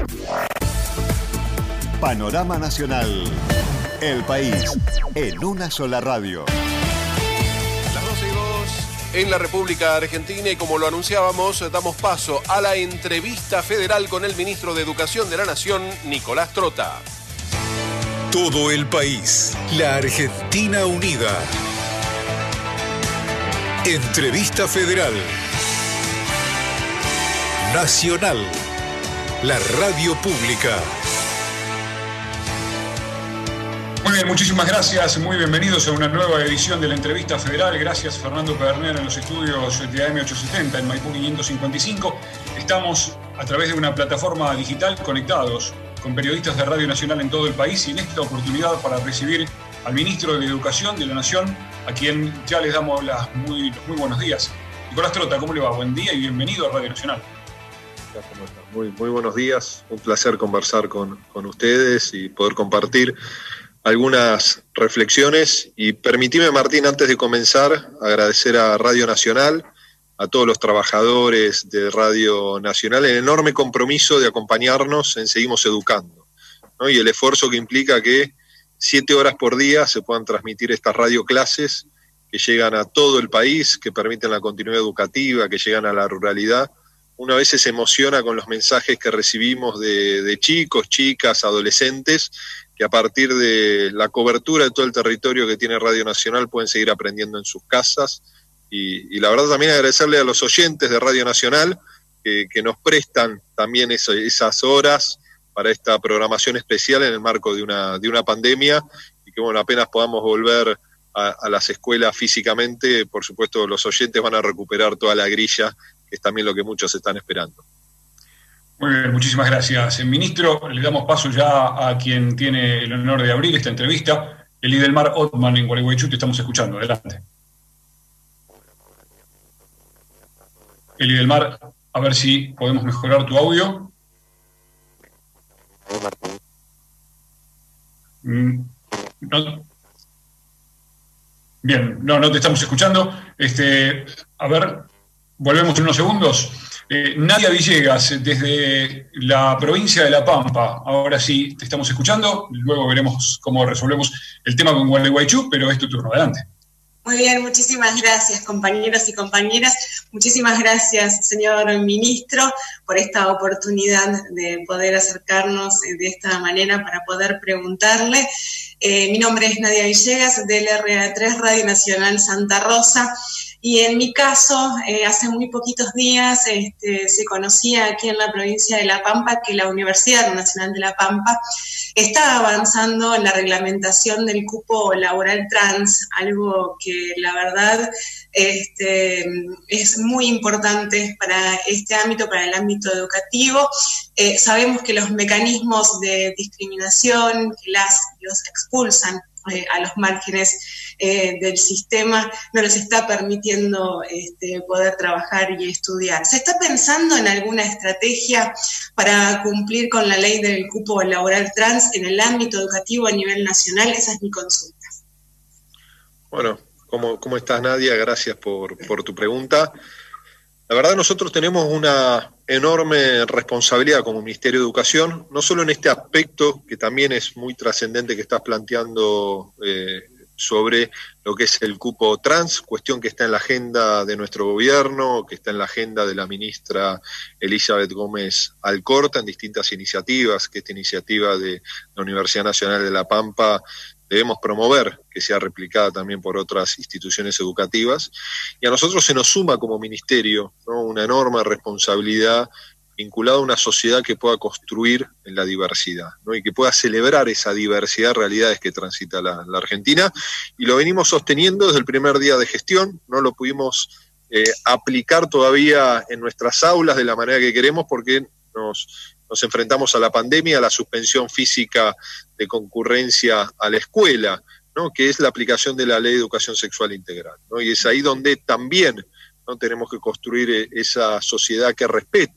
Panorama Nacional. El país en una sola radio. Las 12:02 en la República Argentina, y como lo anunciábamos, damos paso a la entrevista federal con el ministro de Educación de la Nación, Nicolás Trota. Todo el país, la Argentina unida. Entrevista federal. Nacional, la radio pública. Muy bien, muchísimas gracias, muy bienvenidos a una nueva edición de la entrevista federal. Gracias Fernando Pedernera en los estudios de AM870 en Maipú 555. Estamos a través de una plataforma digital conectados con periodistas de Radio Nacional en todo el país, y en esta oportunidad para recibir al ministro de Educación de la Nación, a quien ya les damos los muy buenos días. Nicolás Trota, ¿cómo le va? Buen día y bienvenido a Radio Nacional. ¿Cómo están? Muy buenos días, un placer conversar con ustedes y poder compartir algunas reflexiones. Y permitime, Martín, antes de comenzar, agradecer a Radio Nacional, a todos los trabajadores de Radio Nacional, el enorme compromiso de acompañarnos en Seguimos Educando, ¿no? Y el esfuerzo que implica que 7 horas por día se puedan transmitir estas radioclases que llegan a todo el país, que permiten la continuidad educativa, que llegan a la ruralidad. Una vez se emociona con los mensajes que recibimos de chicos, chicas, adolescentes, que a partir de la cobertura de todo el territorio que tiene Radio Nacional pueden seguir aprendiendo en sus casas. Y la verdad también agradecerle a los oyentes de Radio Nacional que nos prestan también esas horas para esta programación especial en el marco de una pandemia, y que bueno, apenas podamos volver a las escuelas físicamente, por supuesto los oyentes van a recuperar toda la grilla, que es también lo que muchos están esperando. Muy bien, muchísimas gracias. Ministro, le damos paso ya a quien tiene el honor de abrir esta entrevista, Elidelmar Othman en Gualeguaychú. Te estamos escuchando, adelante. Elidelmar, a ver si podemos mejorar tu audio. Bien, no te estamos escuchando. A ver, volvemos en unos segundos. Nadia Villegas, desde la provincia de La Pampa. Ahora sí, te estamos escuchando. Luego veremos cómo resolvemos el tema con Gualeguaychú, pero es tu turno. Adelante. Muy bien, muchísimas gracias, compañeros y compañeras. Muchísimas gracias, señor ministro, por esta oportunidad de poder acercarnos de esta manera para poder preguntarle. Mi nombre es Nadia Villegas, del RA3 Radio Nacional Santa Rosa. Y en mi caso, hace muy poquitos días se conocía aquí en la provincia de La Pampa que la Universidad Nacional de La Pampa está avanzando en la reglamentación del cupo laboral trans, algo que la verdad es muy importante para este ámbito, para el ámbito educativo. Sabemos que los mecanismos de discriminación que los expulsan a los márgenes del sistema no les está permitiendo poder trabajar y estudiar. ¿Se está pensando en alguna estrategia para cumplir con la ley del cupo laboral trans en el ámbito educativo a nivel nacional? Esa es mi consulta. Bueno, ¿cómo estás, Nadia? Gracias por tu pregunta. La verdad, nosotros tenemos una enorme responsabilidad como Ministerio de Educación, no solo en este aspecto, que también es muy trascendente que estás planteando sobre lo que es el cupo trans, cuestión que está en la agenda de nuestro gobierno, que está en la agenda de la ministra Elizabeth Gómez Alcorta en distintas iniciativas, que esta iniciativa de la Universidad Nacional de La Pampa debemos promover, que sea replicada también por otras instituciones educativas. Y a nosotros se nos suma como ministerio, ¿no?, una enorme responsabilidad vinculada a una sociedad que pueda construir en la diversidad, ¿no?, y que pueda celebrar esa diversidad de realidades que transita la Argentina. Y lo venimos sosteniendo desde el primer día de gestión. No lo pudimos aplicar todavía en nuestras aulas de la manera que queremos, porque nos enfrentamos a la pandemia, a la suspensión física de concurrencia a la escuela, ¿no?, que es la aplicación de la Ley de Educación Sexual Integral, ¿no? Y es ahí donde también, ¿no?, tenemos que construir esa sociedad que respete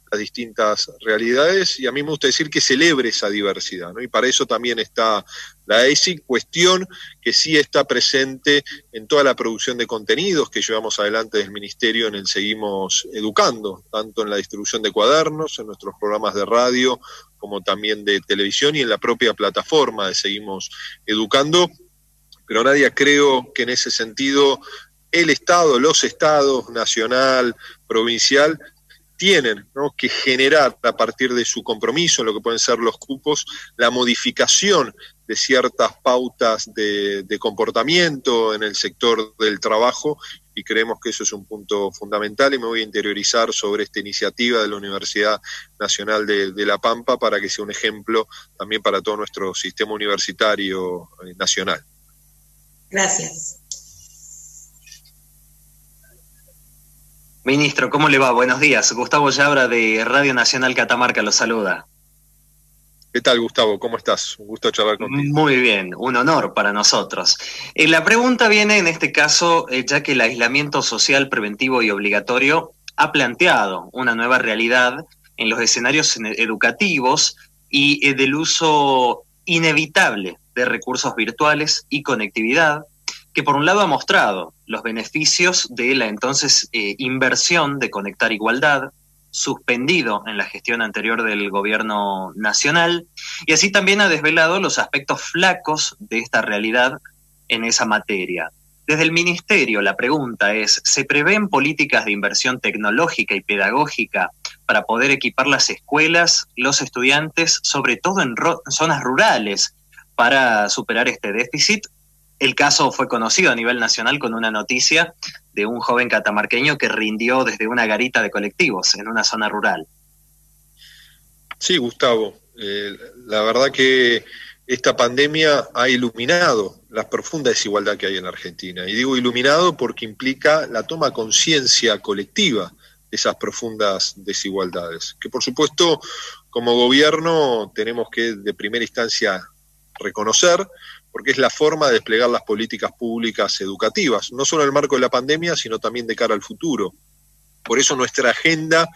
las distintas realidades, y a mí me gusta decir que celebre esa diversidad, ¿no? Y para eso también está la ESI, cuestión que sí está presente en toda la producción de contenidos que llevamos adelante desde el Ministerio en el Seguimos Educando, tanto en la distribución de cuadernos, en nuestros programas de radio, como también de televisión y en la propia plataforma de Seguimos Educando. Pero Nadia, creo que en ese sentido el Estado, los estados, nacional, provincial, tienen, ¿no?, que generar a partir de su compromiso, lo que pueden ser los cupos, la modificación de ciertas pautas de comportamiento en el sector del trabajo, y creemos que eso es un punto fundamental, y me voy a interiorizar sobre esta iniciativa de la Universidad Nacional de La Pampa para que sea un ejemplo también para todo nuestro sistema universitario nacional. Gracias. Ministro, ¿cómo le va? Buenos días. Gustavo Yabra de Radio Nacional Catamarca lo saluda. ¿Qué tal, Gustavo? ¿Cómo estás? Un gusto charlar contigo. Muy bien, un honor para nosotros. La pregunta viene en este caso, ya que el aislamiento social preventivo y obligatorio ha planteado una nueva realidad en los escenarios educativos y del uso inevitable de recursos virtuales y conectividad, que por un lado ha mostrado los beneficios de la entonces inversión de Conectar Igualdad, suspendido en la gestión anterior del gobierno nacional, y así también ha desvelado los aspectos flacos de esta realidad en esa materia. Desde el Ministerio, la pregunta es, ¿se prevén políticas de inversión tecnológica y pedagógica para poder equipar las escuelas, los estudiantes, sobre todo en zonas rurales, para superar este déficit? El caso fue conocido a nivel nacional con una noticia de un joven catamarqueño que rindió desde una garita de colectivos en una zona rural. Sí, Gustavo, la verdad que esta pandemia ha iluminado la profunda desigualdad que hay en la Argentina. Y digo iluminado porque implica la toma de conciencia colectiva de esas profundas desigualdades, que por supuesto como gobierno tenemos que de primera instancia reconocer, porque es la forma de desplegar las políticas públicas educativas, no solo en el marco de la pandemia, sino también de cara al futuro. Por eso nuestra agenda,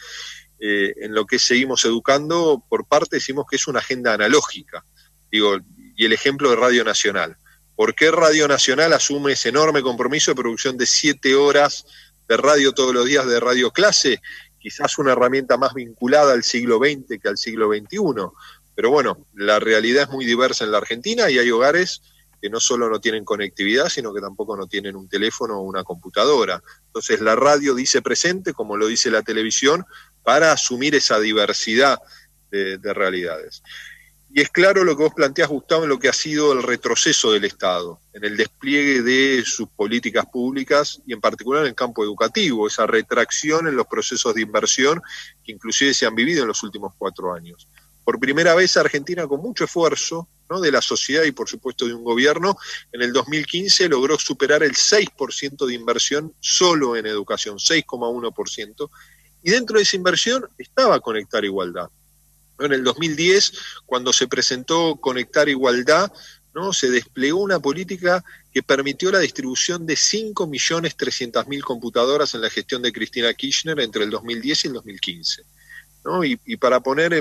en lo que Seguimos Educando, por parte decimos que es una agenda analógica. Digo, y el ejemplo de Radio Nacional. ¿Por qué Radio Nacional asume ese enorme compromiso de producción de 7 horas de radio todos los días de radio clase? Quizás una herramienta más vinculada al siglo XX que al siglo XXI. Pero bueno, la realidad es muy diversa en la Argentina y hay hogares que no solo no tienen conectividad, sino que tampoco no tienen un teléfono o una computadora. Entonces la radio dice presente, como lo dice la televisión, para asumir esa diversidad de realidades. Y es claro lo que vos planteás, Gustavo, en lo que ha sido el retroceso del Estado, en el despliegue de sus políticas públicas y en particular en el campo educativo, esa retracción en los procesos de inversión que inclusive se han vivido en los últimos 4 años. Por primera vez Argentina, con mucho esfuerzo, ¿no?, de la sociedad y por supuesto de un gobierno, en el 2015 logró superar el 6% de inversión solo en educación, 6,1%, y dentro de esa inversión estaba Conectar Igualdad. En el 2010, cuando se presentó Conectar Igualdad, ¿no?, se desplegó una política que permitió la distribución de 5.300.000 computadoras en la gestión de Cristina Kirchner entre el 2010 y el 2015. ¿No? Y para poner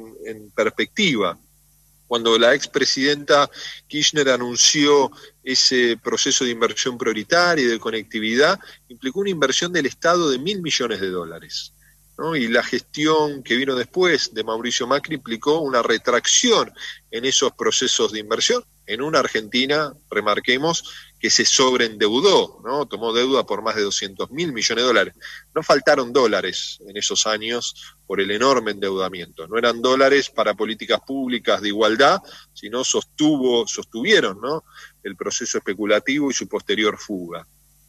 en perspectiva, cuando la expresidenta Kirchner anunció ese proceso de inversión prioritaria y de conectividad, implicó una inversión del Estado de $1.000 millones, ¿no? Y la gestión que vino después de Mauricio Macri implicó una retracción en esos procesos de inversión, en una Argentina, remarquemos, que se sobreendeudó, ¿no? Tomó deuda por más de $200.000 millones. No faltaron dólares en esos años por el enorme endeudamiento. No eran dólares para políticas públicas de igualdad, sino sostuvieron, ¿no?, el proceso especulativo y su posterior fuga.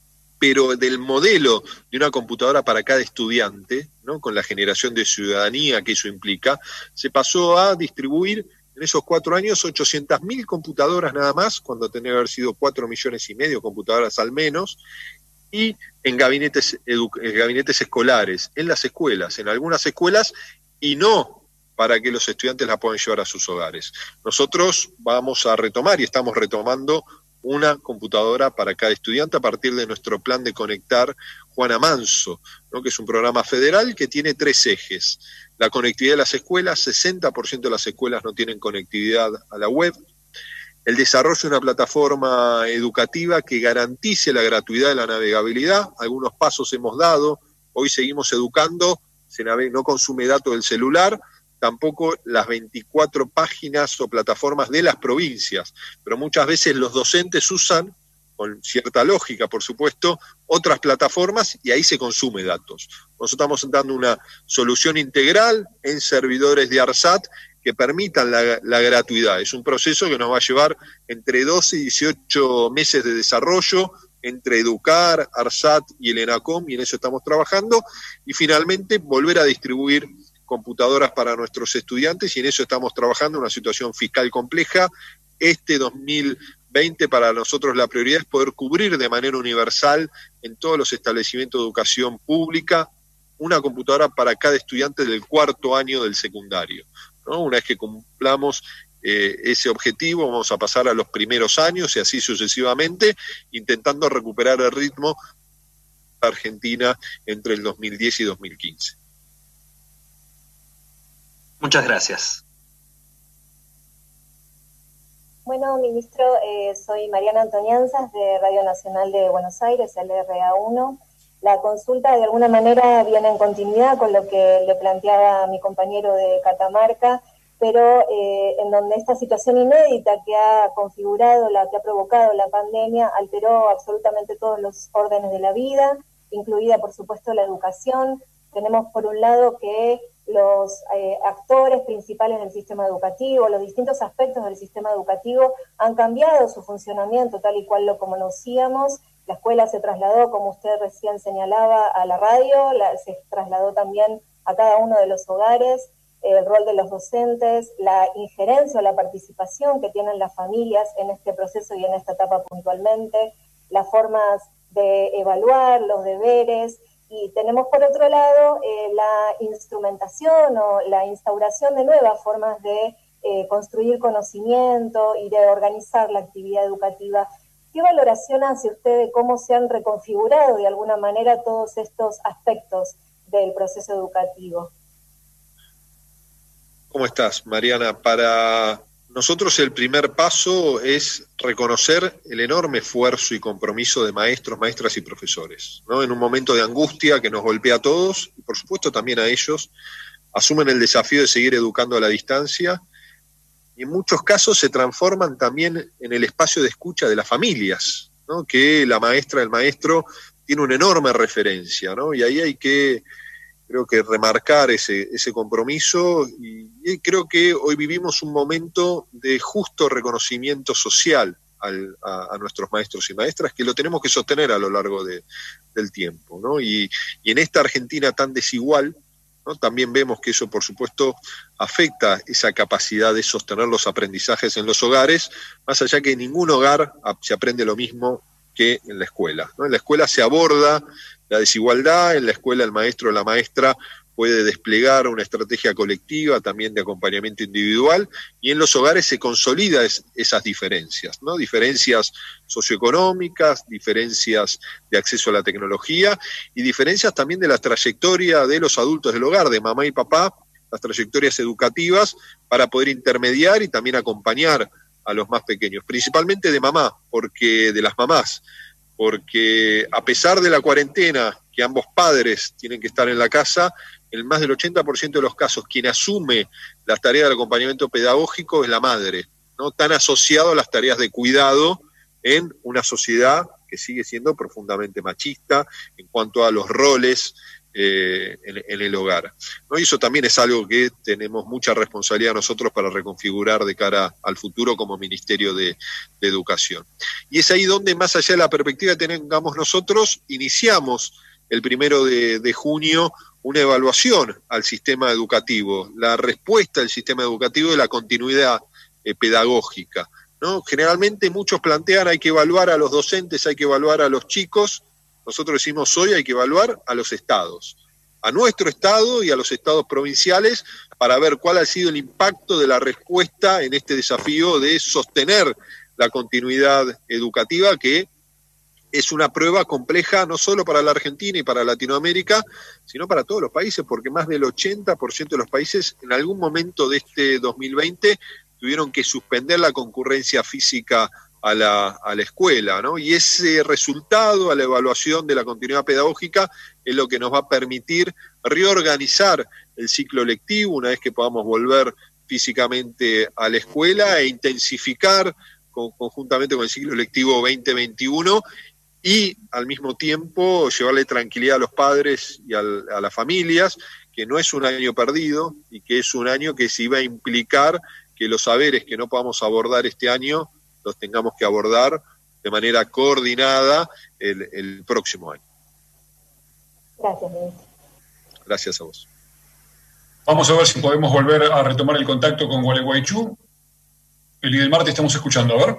Pero del modelo de una computadora para cada estudiante, ¿no?, con la generación de ciudadanía que eso implica, se pasó a distribuir en esos 4 años 800.000 computadoras nada más, cuando tenía que haber sido 4,5 millones de computadoras al menos, y en gabinetes escolares, en las escuelas, en algunas escuelas, y no para que los estudiantes la puedan llevar a sus hogares. Nosotros vamos a retomar y estamos retomando una computadora para cada estudiante a partir de nuestro plan de Conectar Juana Manso, ¿no? Que es un programa federal que tiene 3 ejes. La conectividad de las escuelas, 60% de las escuelas no tienen conectividad a la web. El desarrollo de una plataforma educativa que garantice la gratuidad de la navegabilidad. Algunos pasos hemos dado, hoy seguimos educando, no consume datos del celular, tampoco las 24 páginas o plataformas de las provincias, pero muchas veces los docentes usan, con cierta lógica por supuesto, otras plataformas y ahí se consume datos. Nosotros estamos dando una solución integral en servidores de ARSAT que permitan la gratuidad. Es un proceso que nos va a llevar entre 12 y 18 meses de desarrollo, entre Educar, ARSAT y el ENACOM, y en eso estamos trabajando, y finalmente volver a distribuir computadoras para nuestros estudiantes, y en eso estamos trabajando, una situación fiscal compleja. Este 2020 para nosotros la prioridad es poder cubrir de manera universal en todos los establecimientos de educación pública una computadora para cada estudiante del 4º año del secundario, ¿no? Una vez que cumplamos ese objetivo, vamos a pasar a los primeros años y así sucesivamente, intentando recuperar el ritmo de Argentina entre el 2010 y 2015. Muchas gracias. Bueno, ministro, soy Mariana Antonianzas de Radio Nacional de Buenos Aires, LRA1. La consulta de alguna manera viene en continuidad con lo que le planteaba mi compañero de Catamarca, pero en donde esta situación inédita que ha configurado, que ha provocado la pandemia, alteró absolutamente todos los órdenes de la vida, incluida por supuesto la educación. Tenemos por un lado que los actores principales del sistema educativo, los distintos aspectos del sistema educativo han cambiado su funcionamiento tal y cual lo conocíamos. La escuela se trasladó, como usted recién señalaba, a la radio, se trasladó también a cada uno de los hogares, el rol de los docentes, la injerencia o la participación que tienen las familias en este proceso y en esta etapa puntualmente, las formas de evaluar, los deberes, y tenemos por otro lado la instrumentación o la instauración de nuevas formas de construir conocimiento y de organizar la actividad educativa. ¿Qué valoración hace usted de cómo se han reconfigurado de alguna manera todos estos aspectos del proceso educativo? ¿Cómo estás, Mariana? Para nosotros el primer paso es reconocer el enorme esfuerzo y compromiso de maestros, maestras y profesores, ¿no? En un momento de angustia que nos golpea a todos, y por supuesto también a ellos, asumen el desafío de seguir educando a la distancia, y en muchos casos se transforman también en el espacio de escucha de las familias, ¿no? Que la maestra, el maestro, tiene una enorme referencia, ¿no? Y ahí hay que, creo que, remarcar ese compromiso, y creo que hoy vivimos un momento de justo reconocimiento social a nuestros maestros y maestras, que lo tenemos que sostener a lo largo del tiempo, ¿no? Y en esta Argentina tan desigual, ¿no? También vemos que eso, por supuesto, afecta esa capacidad de sostener los aprendizajes en los hogares, más allá que en ningún hogar se aprende lo mismo que en la escuela, ¿no? En la escuela se aborda la desigualdad, en la escuela el maestro o la maestra puede desplegar una estrategia colectiva, también de acompañamiento individual, y en los hogares se consolida esas diferencias, ¿no? Diferencias socioeconómicas, diferencias de acceso a la tecnología, y diferencias también de la trayectoria de los adultos del hogar, de mamá y papá, las trayectorias educativas, para poder intermediar y también acompañar a los más pequeños, principalmente de mamá, porque de las mamás, porque a pesar de la cuarentena, que ambos padres tienen que estar en la casa, en más del 80% de los casos quien asume las tareas del acompañamiento pedagógico es la madre, ¿no? Tan asociado a las tareas de cuidado en una sociedad que sigue siendo profundamente machista en cuanto a los roles en el hogar, ¿no? Y eso también es algo que tenemos mucha responsabilidad nosotros para reconfigurar de cara al futuro como Ministerio de Educación. Y es ahí donde, más allá de la perspectiva que tengamos nosotros, iniciamos el 1 de junio una evaluación al sistema educativo, la respuesta del sistema educativo de la continuidad pedagógica, ¿no? Generalmente muchos plantean hay que evaluar a los docentes, hay que evaluar a los chicos. Nosotros decimos hoy hay que evaluar a los estados, a nuestro estado y a los estados provinciales, para ver cuál ha sido el impacto de la respuesta en este desafío de sostener la continuidad educativa, que es una prueba compleja no solo para la Argentina y para Latinoamérica, sino para todos los países, porque más del 80% de los países en algún momento de este 2020 tuvieron que suspender la concurrencia física a la escuela, ¿no? Y ese resultado, a la evaluación de la continuidad pedagógica, es lo que nos va a permitir reorganizar el ciclo lectivo una vez que podamos volver físicamente a la escuela e intensificar conjuntamente con el ciclo lectivo 2021 y al mismo tiempo llevarle tranquilidad a los padres y a las familias, que no es un año perdido y que es un año que sí va a implicar que los saberes que no podamos abordar este año los tengamos que abordar de manera coordinada el próximo año. Gracias, ministro. Gracias a vos. Vamos a ver si podemos volver a retomar el contacto con Gualeguaychú. El Idelmar, te estamos escuchando, a ver.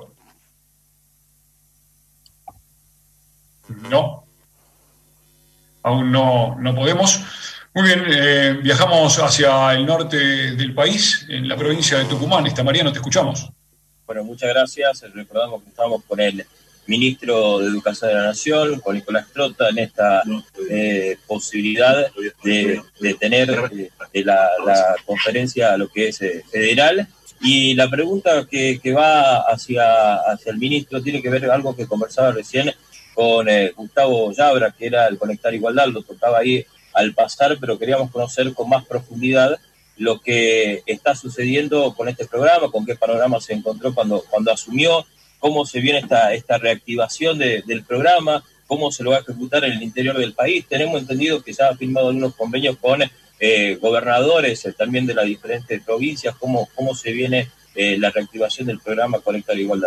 No. Aún no podemos. Muy bien, viajamos hacia el norte del país, en la provincia de Tucumán. Mariano, te escuchamos. Bueno, muchas gracias. Recordamos que estamos con el ministro de Educación de la Nación, con Nicolás Trota, en esta posibilidad de tener la conferencia, lo que es federal. Y la pregunta que va hacia el ministro tiene que ver algo que conversaba recién con Gustavo Yabra, que era el Conectar Igualdad, lo tocaba ahí al pasar, pero queríamos conocer con más profundidad lo que está sucediendo con este programa, con qué panorama se encontró cuando asumió, cómo se viene esta reactivación del programa, cómo se lo va a ejecutar en el interior del país. Tenemos entendido que ya ha firmado algunos convenios con gobernadores también de las diferentes provincias. ¿Cómo se viene la reactivación del programa Conectar Igualdad?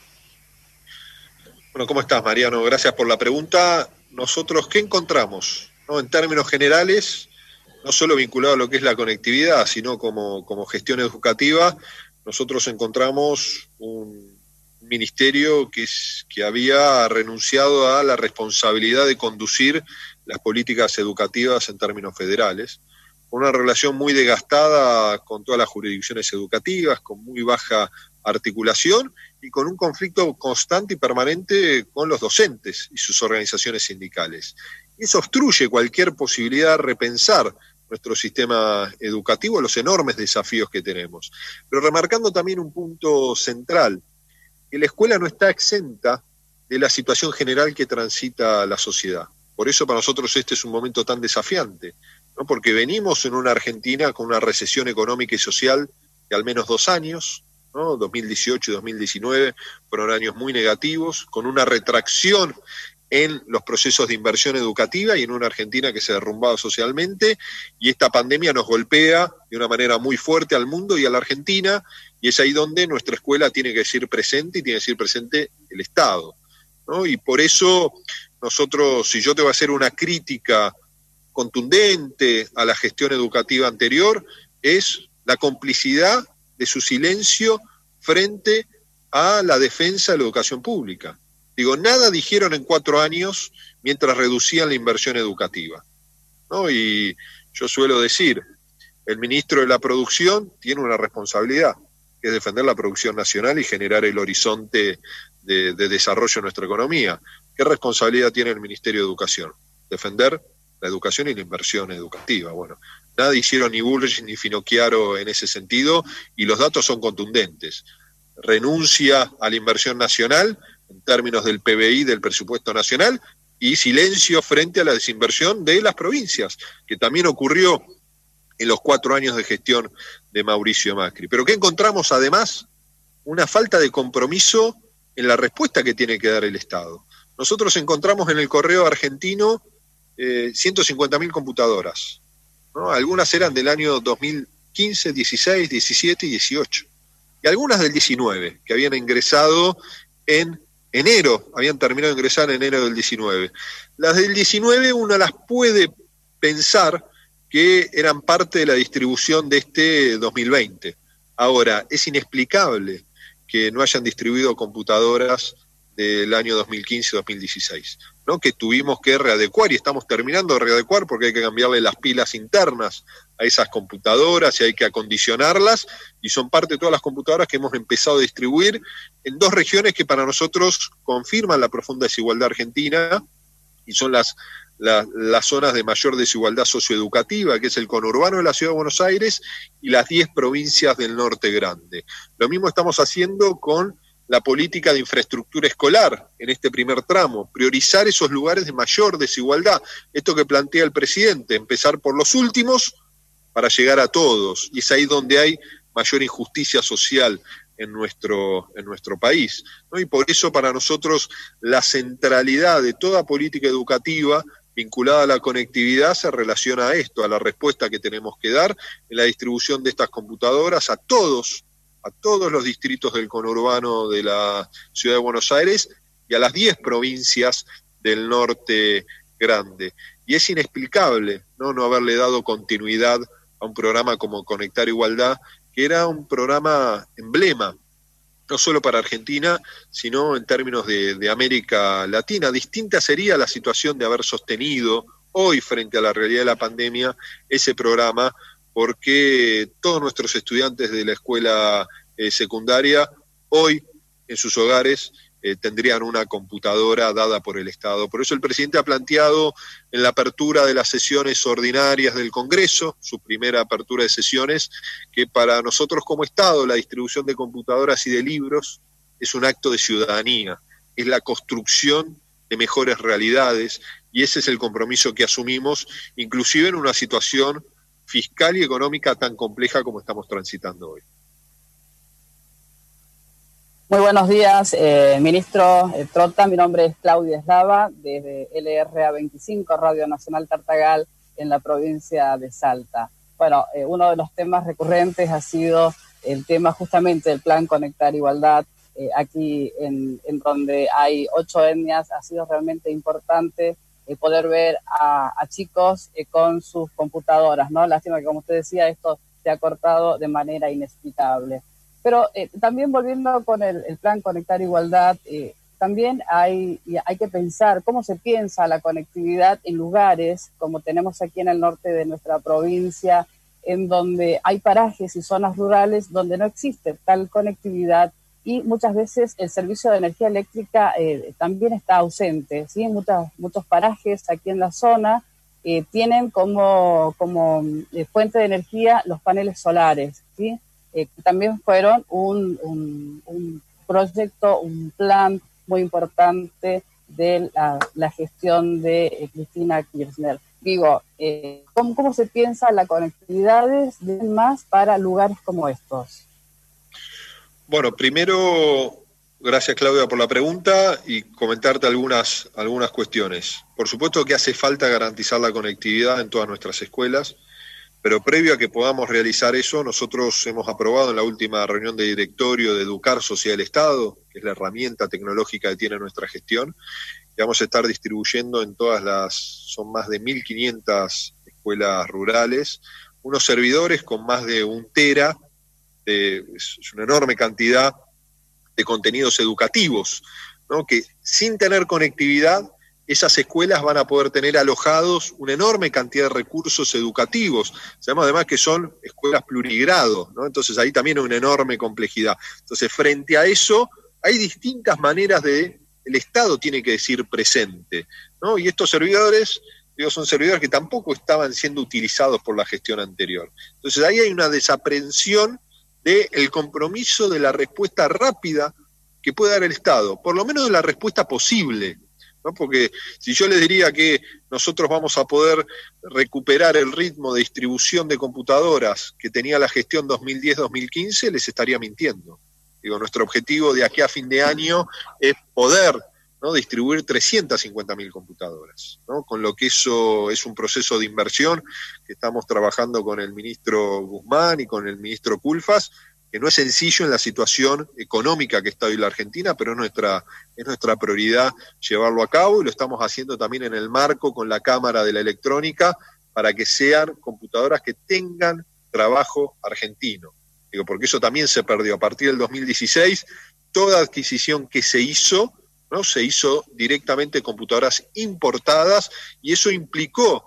Bueno, ¿cómo estás, Mariano? Gracias por la pregunta. Nosotros, ¿qué encontramos? ¿No? En términos generales, no solo vinculado a lo que es la conectividad, sino como gestión educativa, nosotros encontramos un ministerio que había renunciado a la responsabilidad de conducir las políticas educativas en términos federales, con una relación muy desgastada con todas las jurisdicciones educativas, con muy baja articulación y con un conflicto constante y permanente con los docentes y sus organizaciones sindicales. Y eso obstruye cualquier posibilidad de repensar nuestro sistema educativo, los enormes desafíos que tenemos. Pero remarcando también un punto central, que la escuela no está exenta de la situación general que transita la sociedad. Por eso para nosotros este es un momento tan desafiante, ¿no? Porque venimos en una Argentina con una recesión económica y social de al menos 2 años, ¿no? 2018 y 2019 fueron años muy negativos, con una retracción en los procesos de inversión educativa y en una Argentina que se derrumbaba socialmente, y esta pandemia nos golpea de una manera muy fuerte al mundo y a la Argentina, y es ahí donde nuestra escuela tiene que ser presente y tiene que ser presente el Estado, ¿no? Y por eso nosotros, si yo te voy a hacer una crítica contundente a la gestión educativa anterior, es la complicidad de su silencio frente a la defensa de la educación pública. Digo, nada dijeron en 4 años mientras reducían la inversión educativa, ¿no? Y yo suelo decir, el ministro de la Producción tiene una responsabilidad, que es defender la producción nacional y generar el horizonte de desarrollo de nuestra economía. ¿Qué responsabilidad tiene el Ministerio de Educación? Defender la educación y la inversión educativa. Bueno, nada hicieron ni Bullrich ni Finocchiaro en ese sentido, y los datos son contundentes. Renuncia a la inversión nacional en términos del PBI, del presupuesto nacional, y silencio frente a la desinversión de las provincias, que también ocurrió en los 4 años de gestión de Mauricio Macri. Pero ¿qué encontramos además? Una falta de compromiso en la respuesta que tiene que dar el Estado. Nosotros encontramos en el correo argentino 150.000 computadoras, ¿no? Algunas eran del año 2015, 16, 17 y 18, y algunas del 19, que habían ingresado en enero, habían terminado de ingresar en enero del 19. Las del 19 uno las puede pensar que eran parte de la distribución de este 2020. Ahora, es inexplicable que no hayan distribuido computadoras del año 2015-2016, ¿no? Que tuvimos que readecuar, y estamos terminando de readecuar porque hay que cambiarle las pilas internas a esas computadoras y hay que acondicionarlas, y son parte de todas las computadoras que hemos empezado a distribuir en 2 regiones que para nosotros confirman la profunda desigualdad argentina, y son las zonas de mayor desigualdad socioeducativa, que es el conurbano de la Ciudad de Buenos Aires y las 10 provincias del norte grande. Lo mismo estamos haciendo con la política de infraestructura escolar en este primer tramo, priorizar esos lugares de mayor desigualdad. Esto que plantea el presidente, empezar por los últimos para llegar a todos, y es ahí donde hay mayor injusticia social en nuestro país, ¿no? Y por eso para nosotros la centralidad de toda política educativa vinculada a la conectividad se relaciona a esto, a la respuesta que tenemos que dar en la distribución de estas computadoras a todos los distritos del conurbano de la Ciudad de Buenos Aires y a las 10 provincias del norte grande. Y es inexplicable no haberle dado continuidad a un programa como Conectar Igualdad, que era un programa emblema, no solo para Argentina, sino en términos de América Latina. Distinta sería la situación de haber sostenido hoy, frente a la realidad de la pandemia, ese programa, porque todos nuestros estudiantes de la escuela secundaria, hoy en sus hogares, tendrían una computadora dada por el Estado. Por eso el presidente ha planteado en la apertura de las sesiones ordinarias del Congreso, su primera apertura de sesiones, que para nosotros como Estado la distribución de computadoras y de libros es un acto de ciudadanía, es la construcción de mejores realidades, y ese es el compromiso que asumimos, inclusive en una situación fiscal y económica tan compleja como estamos transitando hoy. Muy buenos días, ministro Trota. Mi nombre es Claudia Eslava, desde LRA 25, Radio Nacional Tartagal, en la provincia de Salta. Bueno, uno de los temas recurrentes ha sido el tema justamente del Plan Conectar Igualdad. Aquí en donde hay 8 etnias, ha sido realmente importante poder ver a chicos con sus computadoras, ¿no? Lástima que, como usted decía, esto se ha cortado de manera inexplicable. Pero también volviendo con el Plan Conectar Igualdad, también hay que pensar cómo se piensa la conectividad en lugares como tenemos aquí en el norte de nuestra provincia, en donde hay parajes y zonas rurales donde no existe tal conectividad, y muchas veces el servicio de energía eléctrica también está ausente, ¿sí? Muchos parajes aquí en la zona tienen como fuente de energía los paneles solares, ¿sí? También fueron un proyecto, un plan muy importante de la gestión de Cristina Kirchner. Digo, ¿cómo se piensa la conectividad más para lugares como estos? Bueno, primero, gracias Claudia por la pregunta y comentarte algunas cuestiones. Por supuesto que hace falta garantizar la conectividad en todas nuestras escuelas, pero previo a que podamos realizar eso, nosotros hemos aprobado en la última reunión de directorio de Educar Sociedad del Estado, que es la herramienta tecnológica que tiene nuestra gestión, y vamos a estar distribuyendo en son más de 1.500 escuelas rurales, unos servidores con más de 1 tera, es una enorme cantidad de contenidos educativos, ¿no? Que sin tener conectividad, esas escuelas van a poder tener alojados una enorme cantidad de recursos educativos. Sabemos además que son escuelas plurigrado, ¿no? Entonces ahí también hay una enorme complejidad. Entonces frente a eso hay distintas maneras el Estado tiene que decir presente, ¿no? Y estos servidores, son servidores que tampoco estaban siendo utilizados por la gestión anterior. Entonces ahí hay una desaprensión del compromiso de la respuesta rápida que puede dar el Estado, por lo menos de la respuesta posible, ¿no? Porque si yo les diría que nosotros vamos a poder recuperar el ritmo de distribución de computadoras que tenía la gestión 2010-2015, les estaría mintiendo. Digo, nuestro objetivo de aquí a fin de año es poder, ¿no?, distribuir 350.000 computadoras, ¿no? Con lo que eso es un proceso de inversión que estamos trabajando con el ministro Guzmán y con el ministro Culfas, que no es sencillo en la situación económica que está hoy la Argentina, pero es nuestra prioridad llevarlo a cabo, y lo estamos haciendo también en el marco con la Cámara de la Electrónica para que sean computadoras que tengan trabajo argentino. Digo, porque eso también se perdió. A partir del 2016, toda adquisición que se hizo, ¿no?, se hizo directamente computadoras importadas, y eso implicó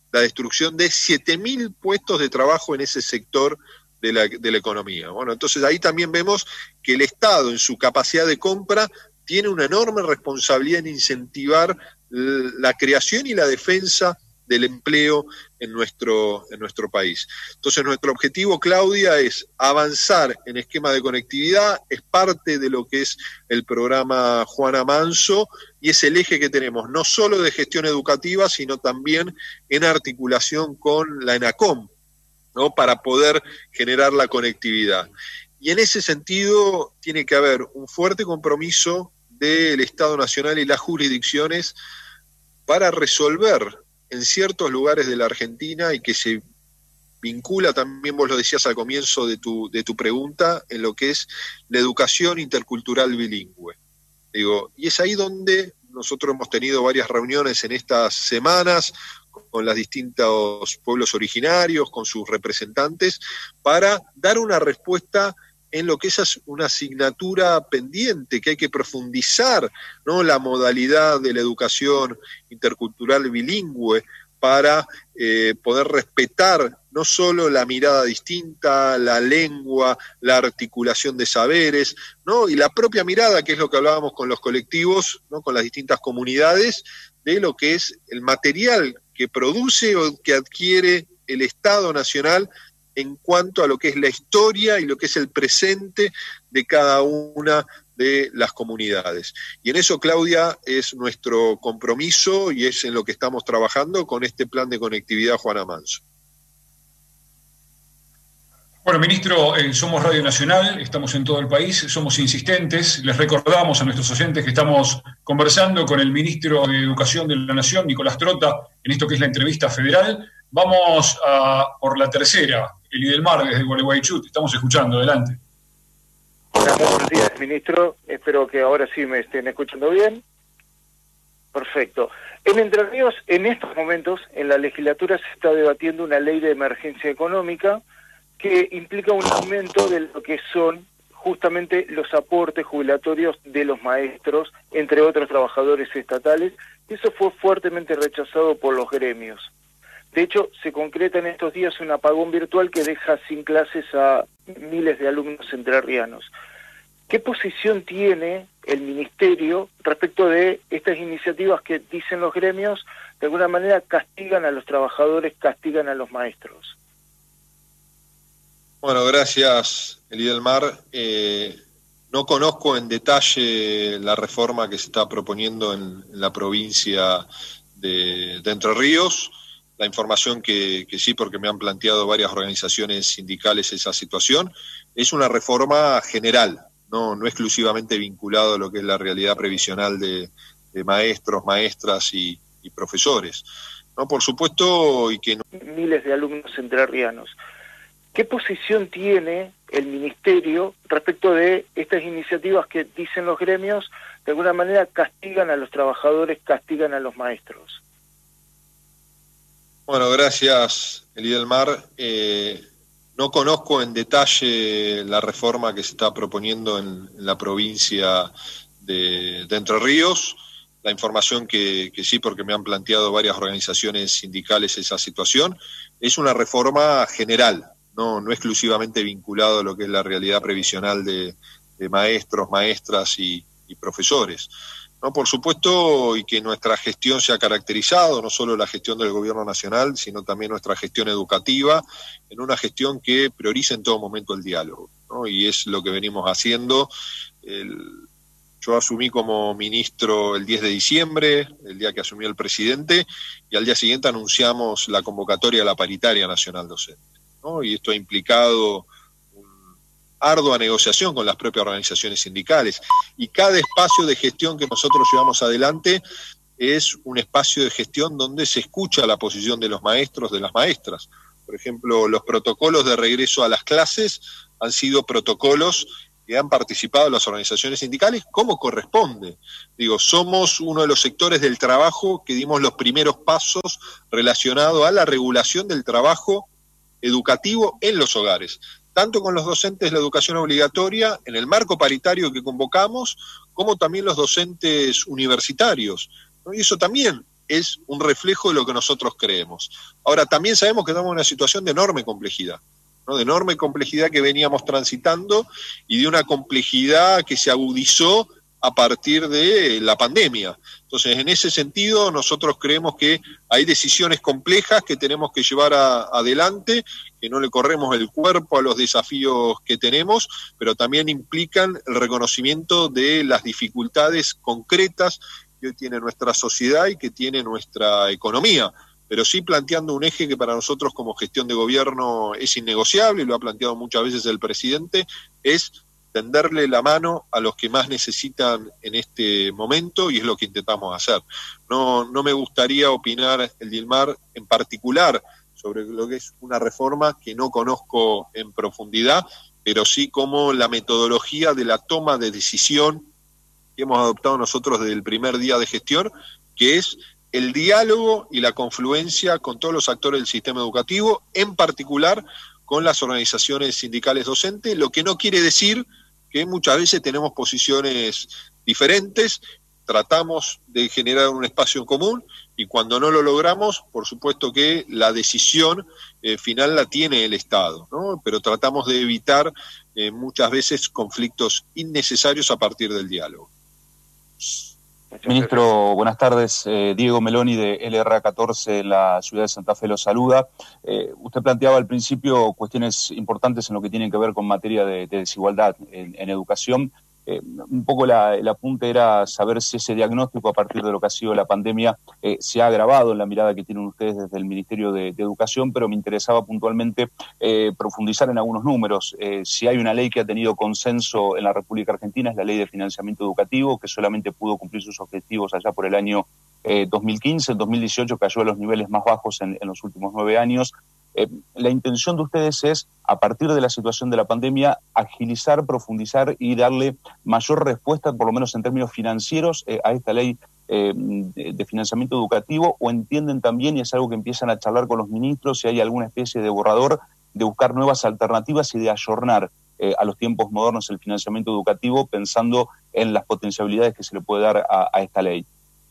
la destrucción de 7.000 puestos de trabajo en ese sector de la economía. Bueno, entonces ahí también vemos que el Estado, en su capacidad de compra, tiene una enorme responsabilidad en incentivar la creación y la defensa del empleo en nuestro país. Entonces nuestro objetivo, Claudia, es avanzar en esquema de conectividad, es parte de lo que es el programa Juana Manso y es el eje que tenemos, no solo de gestión educativa, sino también en articulación con la ENACOM, ¿no? Para poder generar la conectividad. Y en ese sentido tiene que haber un fuerte compromiso del Estado Nacional y las jurisdicciones para resolver en ciertos lugares de la Argentina y que se vincula también, vos lo decías al comienzo de tu pregunta, en lo que es la educación intercultural bilingüe. Y es ahí donde nosotros hemos tenido varias reuniones en estas semanas con los distintos pueblos originarios, con sus representantes, para dar una respuesta en lo que es una asignatura pendiente, que hay que profundizar, ¿no? La modalidad de la educación intercultural bilingüe para poder respetar no solo la mirada distinta, la lengua, la articulación de saberes, ¿no? Y la propia mirada, que es lo que hablábamos con los colectivos, ¿no? Con las distintas comunidades, de lo que es el material que produce o que adquiere el Estado Nacional en cuanto a lo que es la historia y lo que es el presente de cada una de las comunidades. Y en eso, Claudia, es nuestro compromiso y es en lo que estamos trabajando con este plan de conectividad Juana Manso. Bueno, ministro, somos Radio Nacional, estamos en todo el país, somos insistentes. Les recordamos a nuestros oyentes que estamos conversando con el ministro de Educación de la Nación, Nicolás Trota, en esto que es la entrevista federal. Vamos por la tercera, Eli del Mar, desde Gualeguaychú. Te estamos escuchando, adelante. Buenos días, ministro. Espero que ahora sí me estén escuchando bien. Perfecto. En Entre Ríos, en estos momentos, en la legislatura se está debatiendo una ley de emergencia económica que implica un aumento de lo que son justamente los aportes jubilatorios de los maestros, entre otros trabajadores estatales, y eso fue fuertemente rechazado por los gremios. De hecho, se concreta en estos días un apagón virtual que deja sin clases a miles de alumnos entrerrianos. ¿Qué posición tiene el Ministerio respecto de estas iniciativas que, dicen los gremios, de alguna manera castigan a los trabajadores, castigan a los maestros? Bueno, gracias, Eli del Mar. No conozco en detalle la reforma que se está proponiendo en la provincia de Entre Ríos. La información que sí, porque me han planteado varias organizaciones sindicales esa situación, es una reforma general, no exclusivamente vinculado a lo que es la realidad previsional de maestros, maestras y profesores. No, por supuesto, y que no... Miles de alumnos entrerrianos. ¿Qué posición tiene el Ministerio respecto de estas iniciativas que, dicen los gremios, de alguna manera castigan a los trabajadores, castigan a los maestros? Bueno, gracias, Eli del Mar. No conozco en detalle la reforma que se está proponiendo en la provincia de Entre Ríos. La información que sí, porque me han planteado varias organizaciones sindicales esa situación, es una reforma general, no exclusivamente vinculado a lo que es la realidad previsional de maestros, maestras y profesores. No, por supuesto, y que nuestra gestión se ha caracterizado, no solo la gestión del Gobierno Nacional, sino también nuestra gestión educativa, en una gestión que prioriza en todo momento el diálogo, ¿no? Y es lo que venimos haciendo. Yo asumí como ministro el 10 de diciembre, el día que asumió el presidente, y al día siguiente anunciamos la convocatoria a la paritaria nacional docente, ¿no? Y esto ha implicado ardua negociación con las propias organizaciones sindicales, y cada espacio de gestión que nosotros llevamos adelante es un espacio de gestión donde se escucha la posición de los maestros, de las maestras. Por ejemplo, los protocolos de regreso a las clases han sido protocolos que han participado las organizaciones sindicales como corresponde. Somos uno de los sectores del trabajo que dimos los primeros pasos relacionados a la regulación del trabajo educativo en los hogares, tanto con los docentes de la educación obligatoria, en el marco paritario que convocamos, como también los docentes universitarios, ¿no? Y eso también es un reflejo de lo que nosotros creemos. Ahora, también sabemos que estamos en una situación de enorme complejidad, ¿no? De enorme complejidad que veníamos transitando y de una complejidad que se agudizó a partir de la pandemia. Entonces, en ese sentido, nosotros creemos que hay decisiones complejas que tenemos que llevar adelante, que no le corremos el cuerpo a los desafíos que tenemos, pero también implican el reconocimiento de las dificultades concretas que hoy tiene nuestra sociedad y que tiene nuestra economía, pero sí planteando un eje que para nosotros como gestión de gobierno es innegociable, y lo ha planteado muchas veces el presidente, es tenderle la mano a los que más necesitan en este momento, y es lo que intentamos hacer. No me gustaría opinar, Eldilmar, en particular sobre lo que es una reforma que no conozco en profundidad, pero sí como la metodología de la toma de decisión que hemos adoptado nosotros desde el primer día de gestión, que es el diálogo y la confluencia con todos los actores del sistema educativo, en particular con las organizaciones sindicales docentes, lo que no quiere decir que muchas veces tenemos posiciones diferentes, tratamos de generar un espacio en común, y cuando no lo logramos, por supuesto que la decisión final la tiene el Estado, ¿no? Pero tratamos de evitar muchas veces conflictos innecesarios a partir del diálogo. Ministro, buenas tardes. Diego Meloni de LRA14, la ciudad de Santa Fe, lo saluda. Usted planteaba al principio cuestiones importantes en lo que tienen que ver con materia de desigualdad en educación. Un poco el apunte era saber si ese diagnóstico a partir de lo que ha sido la pandemia se ha agravado en la mirada que tienen ustedes desde el Ministerio de Educación, pero me interesaba puntualmente profundizar en algunos números. Si hay una ley que ha tenido consenso en la República Argentina, es la Ley de Financiamiento Educativo, que solamente pudo cumplir sus objetivos allá por el año 2015. En 2018 cayó a los niveles más bajos en los últimos 9 años. La intención de ustedes es, a partir de la situación de la pandemia, agilizar, profundizar y darle mayor respuesta, por lo menos en términos financieros, a esta ley de financiamiento educativo, o entienden también, y es algo que empiezan a charlar con los ministros, si hay alguna especie de borrador de buscar nuevas alternativas y de ayornar a los tiempos modernos el financiamiento educativo, pensando en las potencialidades que se le puede dar a esta ley.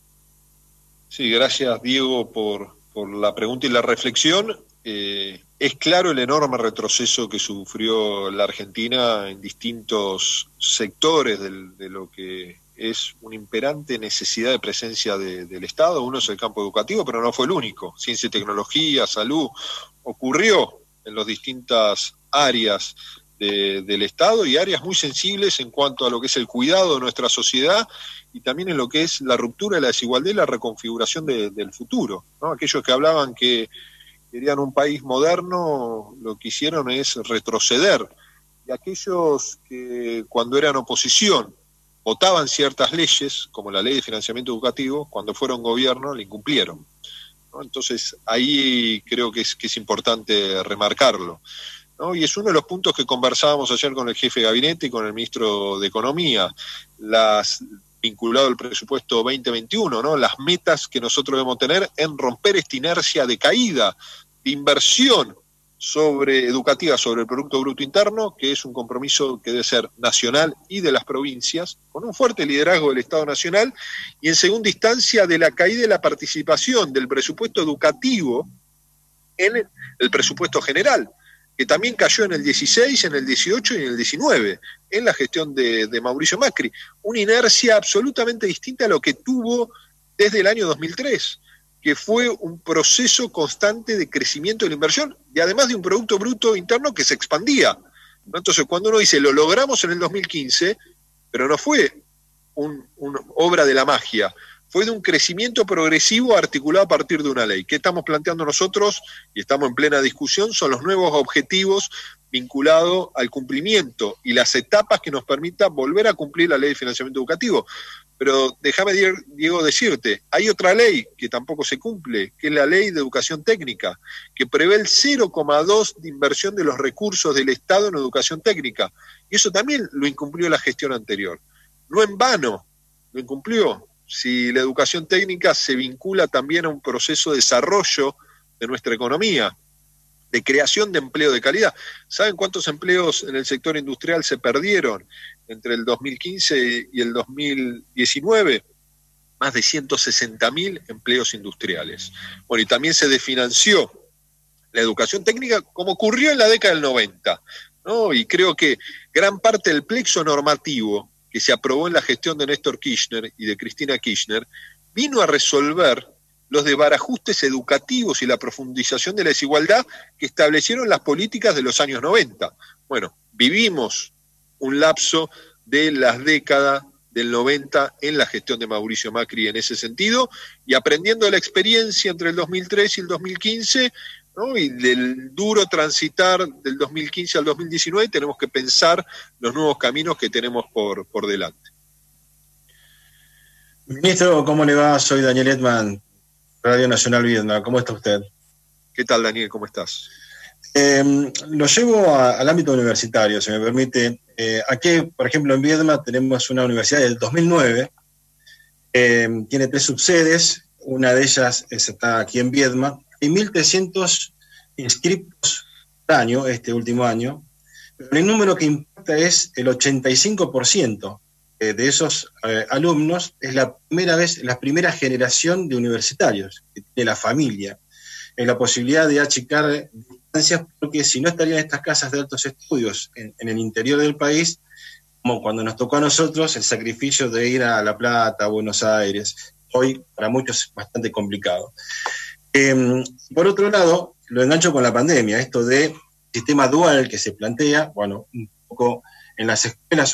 Sí, gracias, Diego, por la pregunta y la reflexión. Es claro el enorme retroceso que sufrió la Argentina en distintos sectores de lo que es una imperante necesidad de presencia del Estado. Uno es el campo educativo, pero no fue el único. Ciencia y tecnología, salud, ocurrió en las distintas áreas del Estado, y áreas muy sensibles en cuanto a lo que es el cuidado de nuestra sociedad, y también en lo que es la ruptura de la desigualdad y la reconfiguración del futuro, ¿no? Aquellos que hablaban que querían un país moderno, lo que hicieron es retroceder. Y aquellos que cuando eran oposición votaban ciertas leyes, como la Ley de Financiamiento Educativo, cuando fueron gobierno la incumplieron, ¿no? Entonces ahí creo que es importante remarcarlo, ¿no? Y es uno de los puntos que conversábamos ayer con el jefe de gabinete y con el ministro de Economía, vinculado al presupuesto 2021, ¿no? Las metas que nosotros debemos tener en romper esta inercia de caída, de inversión educativa sobre el Producto Bruto Interno, que es un compromiso que debe ser nacional y de las provincias, con un fuerte liderazgo del Estado Nacional, y en segunda instancia de la caída de la participación del presupuesto educativo en el presupuesto general, que también cayó en el 16, en el 18 y en el 19, en la gestión de Mauricio Macri. Una inercia absolutamente distinta a lo que tuvo desde el año 2003, que fue un proceso constante de crecimiento de la inversión, y además de un Producto Bruto Interno que se expandía, ¿no? Entonces, cuando uno dice, lo logramos en el 2015, pero no fue una obra de la magia, fue de un crecimiento progresivo articulado a partir de una ley. ¿Qué estamos planteando nosotros? Y estamos en plena discusión, son los nuevos objetivos vinculados al cumplimiento y las etapas que nos permitan volver a cumplir la Ley de Financiamiento Educativo. Pero déjame, Diego, decirte, hay otra ley que tampoco se cumple, que es la Ley de Educación Técnica, que prevé el 0,2 de inversión de los recursos del Estado en educación técnica. Y eso también lo incumplió la gestión anterior. No en vano lo incumplió. Si la educación técnica se vincula también a un proceso de desarrollo de nuestra economía, de creación de empleo de calidad. ¿Saben cuántos empleos en el sector industrial se perdieron entre el 2015 y el 2019? más de 160.000 empleos industriales. Bueno, y también se desfinanció la educación técnica, como ocurrió en la década del 90, ¿no? Y creo que gran parte del plexo normativo que se aprobó en la gestión de Néstor Kirchner y de Cristina Kirchner vino a resolver los desbarajustes educativos y la profundización de la desigualdad que establecieron las políticas de los años 90. Bueno, vivimos un lapso de las décadas del 90 en la gestión de Mauricio Macri en ese sentido, y aprendiendo de la experiencia entre el 2003 y el 2015, ¿no? Y del duro transitar del 2015 al 2019, tenemos que pensar los nuevos caminos que tenemos por delante. Ministro, ¿cómo le va? Soy Daniel Edman, Radio Nacional Viedma. ¿Cómo está usted? ¿Qué tal, Daniel? ¿Cómo estás? Lo llevo al ámbito universitario, si me permite. Aquí, por ejemplo, en Viedma tenemos una universidad del 2009, tiene 3 subsedes, una de ellas está aquí en Viedma. Hay 1.300 inscriptos por año, este último año, pero el número que impacta es el 85% de esos alumnos, es la primera generación de universitarios que tiene la familia. Es la posibilidad de achicar distancias, porque si no estarían estas casas de altos estudios en el interior del país, como cuando nos tocó a nosotros el sacrificio de ir a La Plata, a Buenos Aires, hoy para muchos es bastante complicado. Por otro lado, lo engancho con la pandemia, esto de sistema dual que se plantea, bueno, un poco en las escuelas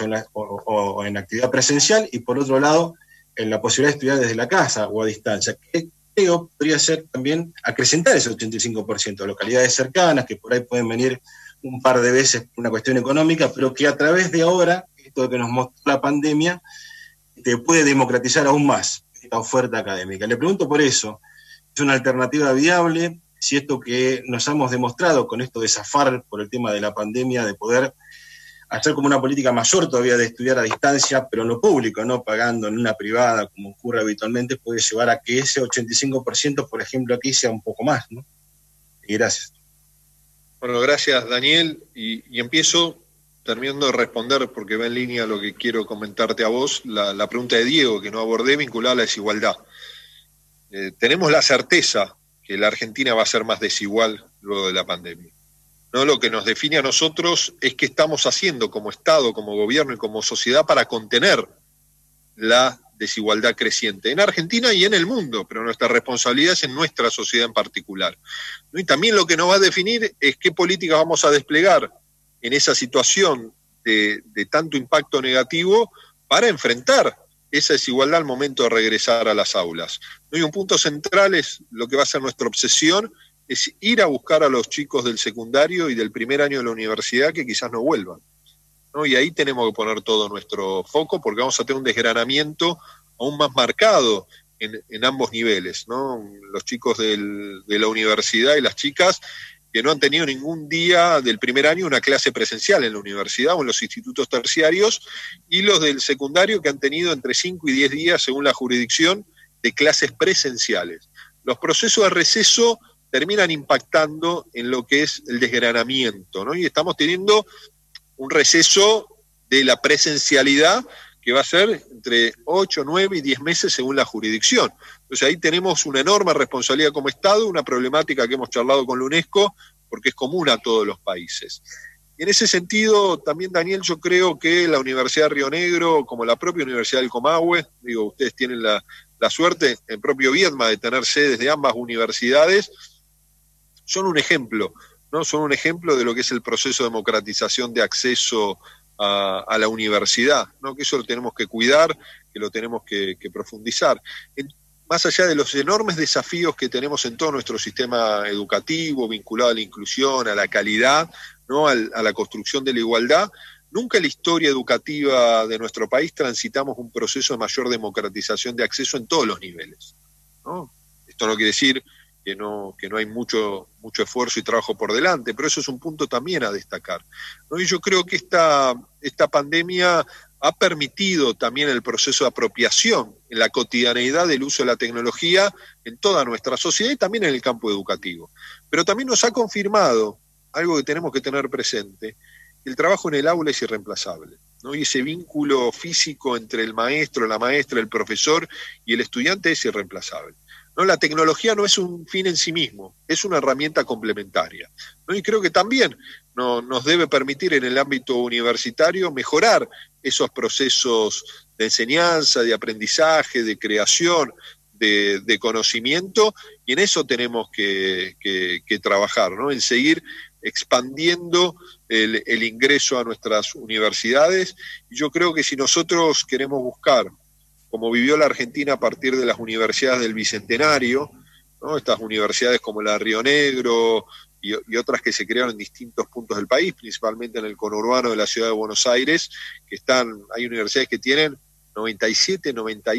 o en actividad presencial, y por otro lado, en la posibilidad de estudiar desde la casa o a distancia, que creo podría ser también acrecentar ese 85%, localidades cercanas, que por ahí pueden venir un par de veces por una cuestión económica, pero que a través de ahora, esto que nos mostró la pandemia, puede democratizar aún más esta oferta académica. Le pregunto por eso, ¿es una alternativa viable? Si esto que nos hemos demostrado con esto de zafar por el tema de la pandemia, de poder hacer como una política mayor todavía de estudiar a distancia, pero en lo público, no pagando en una privada como ocurre habitualmente, puede llevar a que ese 85%, por ejemplo, aquí sea un poco más, ¿no? Y gracias. Bueno, gracias, Daniel, y empiezo terminando de responder, porque va en línea lo que quiero comentarte a vos, la pregunta de Diego, que no abordé, vinculada a la desigualdad. Tenemos la certeza que la Argentina va a ser más desigual luego de la pandemia. ¿No? Lo que nos define a nosotros es qué estamos haciendo como Estado, como gobierno y como sociedad para contener la desigualdad creciente en Argentina y en el mundo, pero nuestra responsabilidad es en nuestra sociedad en particular, ¿no? Y también lo que nos va a definir es qué políticas vamos a desplegar en esa situación de tanto impacto negativo para enfrentar esa desigualdad al momento de regresar a las aulas, ¿no? Y un punto central es lo que va a ser nuestra obsesión, es ir a buscar a los chicos del secundario y del primer año de la universidad que quizás no vuelvan, ¿no? Y ahí tenemos que poner todo nuestro foco, porque vamos a tener un desgranamiento aún más marcado en ambos niveles, ¿no? Los chicos de la universidad y las chicas que no han tenido ningún día del primer año una clase presencial en la universidad o en los institutos terciarios, y los del secundario que han tenido entre 5 y 10 días, según la jurisdicción, de clases presenciales. Los procesos de receso terminan impactando en lo que es el desgranamiento, ¿no? Y estamos teniendo un receso de la presencialidad que va a ser entre 8, 9 y 10 meses según la jurisdicción. Entonces ahí tenemos una enorme responsabilidad como Estado, una problemática que hemos charlado con la UNESCO, porque es común a todos los países. Y en ese sentido, también, Daniel, yo creo que la Universidad de Río Negro, como la propia Universidad del Comahue, digo, ustedes tienen la suerte, en propio Viedma, de tener sedes de ambas universidades, son un ejemplo, ¿no? Son un ejemplo de lo que es el proceso de democratización de acceso a la universidad, ¿no? Que eso lo tenemos que cuidar, que lo tenemos que profundizar. Más allá de los enormes desafíos que tenemos en todo nuestro sistema educativo, vinculado a la inclusión, a la calidad, ¿no? A la construcción de la igualdad, nunca en la historia educativa de nuestro país transitamos un proceso de mayor democratización de acceso en todos los niveles, ¿no? Esto no quiere decir que no hay mucho esfuerzo y trabajo por delante, pero eso es un punto también a destacar, ¿no? Y yo creo que esta pandemia ha permitido también el proceso de apropiación en la cotidianeidad del uso de la tecnología en toda nuestra sociedad y también en el campo educativo. Pero también nos ha confirmado algo que tenemos que tener presente: el trabajo en el aula es irreemplazable. ¿no? Y ese vínculo físico entre el maestro, la maestra, el profesor y el estudiante es irreemplazable, ¿no? La tecnología no es un fin en sí mismo, es una herramienta complementaria, ¿no? Y creo que también nos debe permitir en el ámbito universitario mejorar esos procesos de enseñanza, de aprendizaje, de creación, de conocimiento, y en eso tenemos que trabajar, ¿no? En seguir expandiendo el ingreso a nuestras universidades. Y yo creo que si nosotros queremos buscar, como vivió la Argentina a partir de las universidades del Bicentenario, ¿no? Estas universidades como la de Río Negro y otras que se crearon en distintos puntos del país, principalmente en el conurbano de la ciudad de Buenos Aires, hay universidades que tienen 97,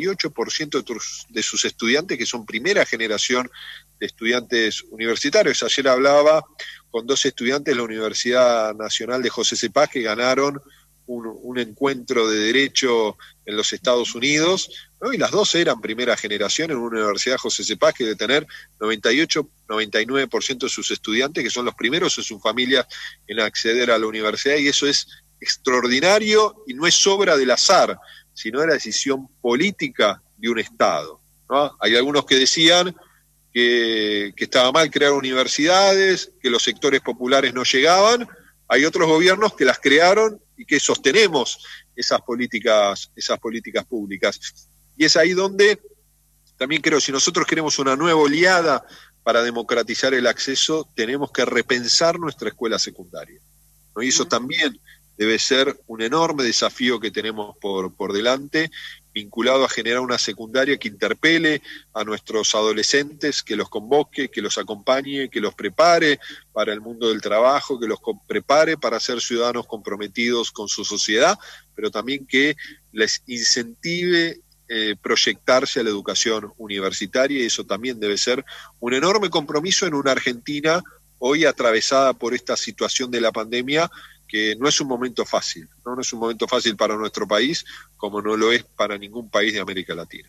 98% de sus estudiantes que son primera generación de estudiantes universitarios. Ayer hablaba con 2 estudiantes de la Universidad Nacional de José C. Paz que ganaron un encuentro de derecho en los Estados Unidos, ¿no? Y las 2 eran primera generación en una Universidad José C. Paz que debe tener 98, 99% de sus estudiantes que son los primeros en su familia en acceder a la universidad, y eso es extraordinario y no es obra del azar, sino de la decisión política de un Estado, ¿no? Hay algunos que decían que estaba mal crear universidades, que los sectores populares no llegaban. Hay otros gobiernos que las crearon y que sostenemos esas políticas públicas. Y es ahí donde también creo, si nosotros queremos una nueva oleada para democratizar el acceso, tenemos que repensar nuestra escuela secundaria, ¿no? Y eso también debe ser un enorme desafío que tenemos por delante, vinculado a generar una secundaria que interpele a nuestros adolescentes, que los convoque, que los acompañe, que los prepare para el mundo del trabajo, que los prepare para ser ciudadanos comprometidos con su sociedad, pero también que les incentive proyectarse a la educación universitaria, y eso también debe ser un enorme compromiso en una Argentina hoy atravesada por esta situación de la pandemia, que no es un momento fácil, ¿no? No es un momento fácil para nuestro país, como no lo es para ningún país de América Latina.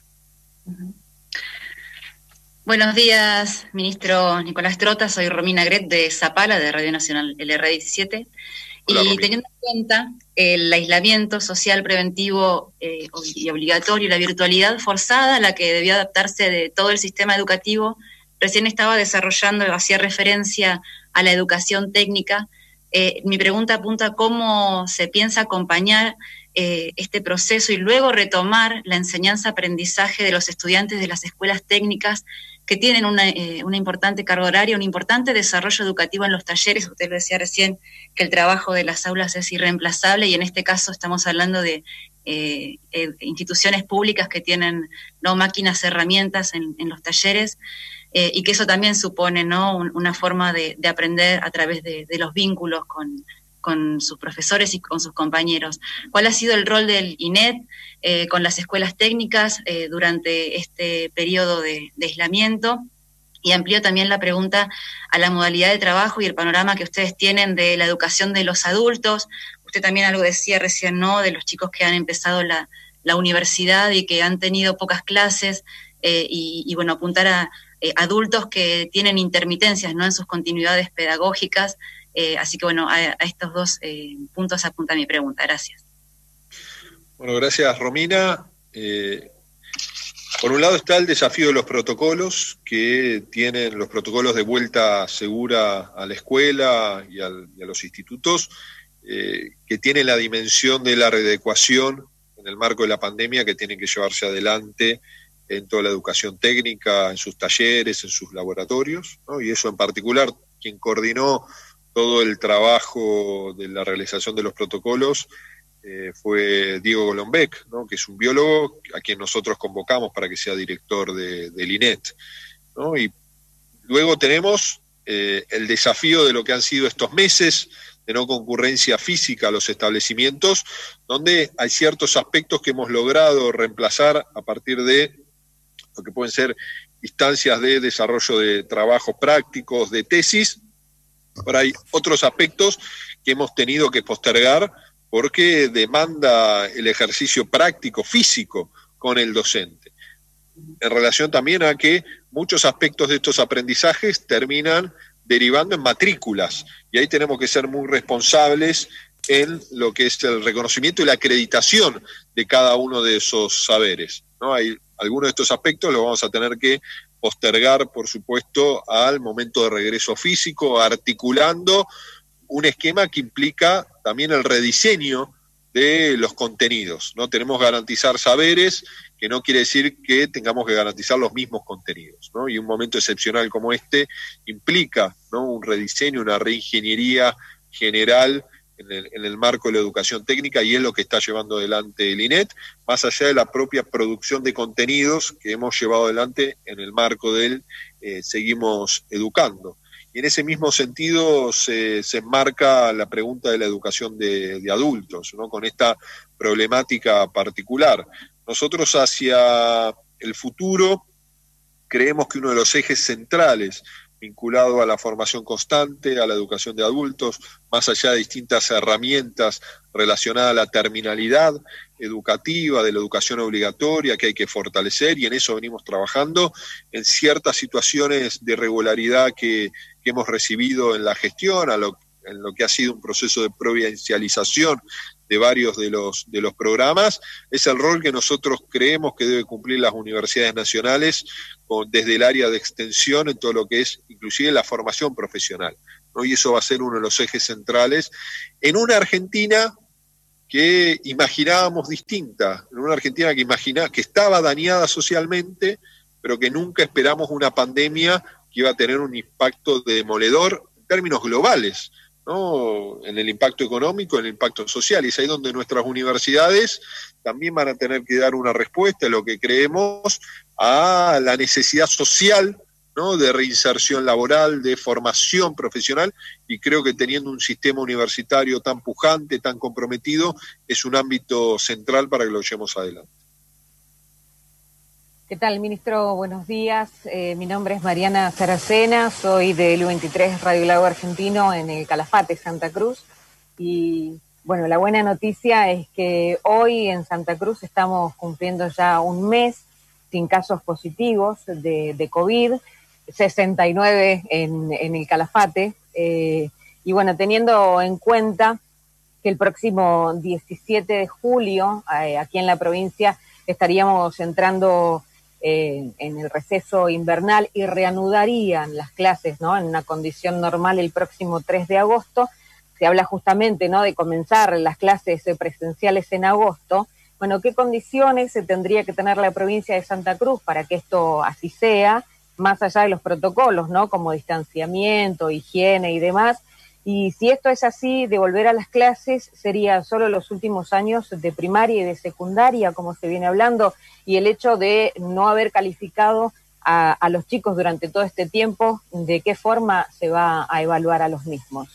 Buenos días, ministro Nicolás Trota. Soy Romina Gret de Zapala, de Radio Nacional LR17. Hola, y Romina. Teniendo en cuenta el aislamiento social preventivo y obligatorio y la virtualidad forzada a la que debió adaptarse de todo el sistema educativo, recién estaba desarrollando, hacía referencia a la educación técnica. Mi pregunta apunta a cómo se piensa acompañar este proceso y luego retomar la enseñanza-aprendizaje de los estudiantes de las escuelas técnicas que tienen una importante carga horaria, un importante desarrollo educativo en los talleres. Usted lo decía recién, que el trabajo de las aulas es irreemplazable, y en este caso estamos hablando de instituciones públicas que tienen no máquinas, herramientas en los talleres. Y que eso también supone, ¿no?, una forma de aprender a través de los vínculos con sus profesores y con sus compañeros. ¿Cuál ha sido el rol del INET con las escuelas técnicas durante este periodo de aislamiento? Y amplío también la pregunta a la modalidad de trabajo y el panorama que ustedes tienen de la educación de los adultos. Usted también algo decía recién, ¿no?, de los chicos que han empezado la universidad y que han tenido pocas clases, y bueno, apuntar a adultos que tienen intermitencias, ¿no?, en sus continuidades pedagógicas. Así que bueno, a estos 2 puntos apunta mi pregunta. Gracias. Bueno, gracias, Romina. Por un lado está el desafío de los protocolos, que tienen los protocolos de vuelta segura a la escuela y a los institutos, que tienen la dimensión de la readecuación en el marco de la pandemia, que tienen que llevarse adelante en toda la educación técnica, en sus talleres, en sus laboratorios, ¿no? Y eso en particular, quien coordinó todo el trabajo de la realización de los protocolos fue Diego Golombek, ¿no?, que es un biólogo a quien nosotros convocamos para que sea director del INET, ¿no? Y luego tenemos el desafío de lo que han sido estos meses de no concurrencia física a los establecimientos, donde hay ciertos aspectos que hemos logrado reemplazar a partir de lo que pueden ser instancias de desarrollo de trabajos prácticos, de tesis, pero hay otros aspectos que hemos tenido que postergar porque demanda el ejercicio práctico, físico, con el docente. En relación también a que muchos aspectos de estos aprendizajes terminan derivando en matrículas, y ahí tenemos que ser muy responsables en lo que es el reconocimiento y la acreditación de cada uno de esos saberes, ¿no? Hay algunos de estos aspectos los vamos a tener que postergar, por supuesto, al momento de regreso físico, articulando un esquema que implica también el rediseño de los contenidos, ¿no? Tenemos que garantizar saberes, que no quiere decir que tengamos que garantizar los mismos contenidos, ¿no? Y un momento excepcional como este implica, ¿no?, un rediseño, una reingeniería general en el marco de la educación técnica, y es lo que está llevando adelante el INET, más allá de la propia producción de contenidos que hemos llevado adelante en el marco del Seguimos Educando. Y en ese mismo sentido se enmarca la pregunta de la educación de adultos, ¿no?, con esta problemática particular. Nosotros hacia el futuro creemos que uno de los ejes centrales vinculado a la formación constante, a la educación de adultos, más allá de distintas herramientas relacionadas a la terminalidad educativa, de la educación obligatoria, que hay que fortalecer, y en eso venimos trabajando, en ciertas situaciones de irregularidad que hemos recibido en la gestión, en lo que ha sido un proceso de provincialización de varios de los programas, es el rol que nosotros creemos que debe cumplir las universidades nacionales desde el área de extensión en todo lo que es inclusive la formación profesional, ¿no? Y eso va a ser uno de los ejes centrales en una Argentina que imaginábamos distinta, en una Argentina que estaba dañada socialmente, pero que nunca esperamos una pandemia que iba a tener un impacto demoledor en términos globales, ¿no?, en el impacto económico, en el impacto social, y es ahí donde nuestras universidades también van a tener que dar una respuesta a lo que creemos a la necesidad social, ¿no?, de reinserción laboral, de formación profesional, y creo que teniendo un sistema universitario tan pujante, tan comprometido, es un ámbito central para que lo llevemos adelante. ¿Qué tal, ministro? Buenos días. Mi nombre es Mariana Saracena, soy del U23 Radio Lago Argentino en el Calafate, Santa Cruz. Y bueno, la buena noticia es que hoy en Santa Cruz estamos cumpliendo ya un mes sin casos positivos de COVID, 69 en el Calafate. Y bueno, teniendo en cuenta que el próximo 17 de julio, aquí en la provincia, estaríamos entrando en el receso invernal y reanudarían las clases, ¿no?, en una condición normal el próximo 3 de agosto. Se habla justamente, ¿no?, de comenzar las clases presenciales en agosto. Bueno, ¿qué condiciones se tendría que tener la provincia de Santa Cruz para que esto así sea, más allá de los protocolos, ¿no?, como distanciamiento, higiene y demás? Y si esto es así, de volver a las clases, sería solo los últimos años de primaria y de secundaria, como se viene hablando, y el hecho de no haber calificado a los chicos durante todo este tiempo, ¿de qué forma se va a evaluar a los mismos?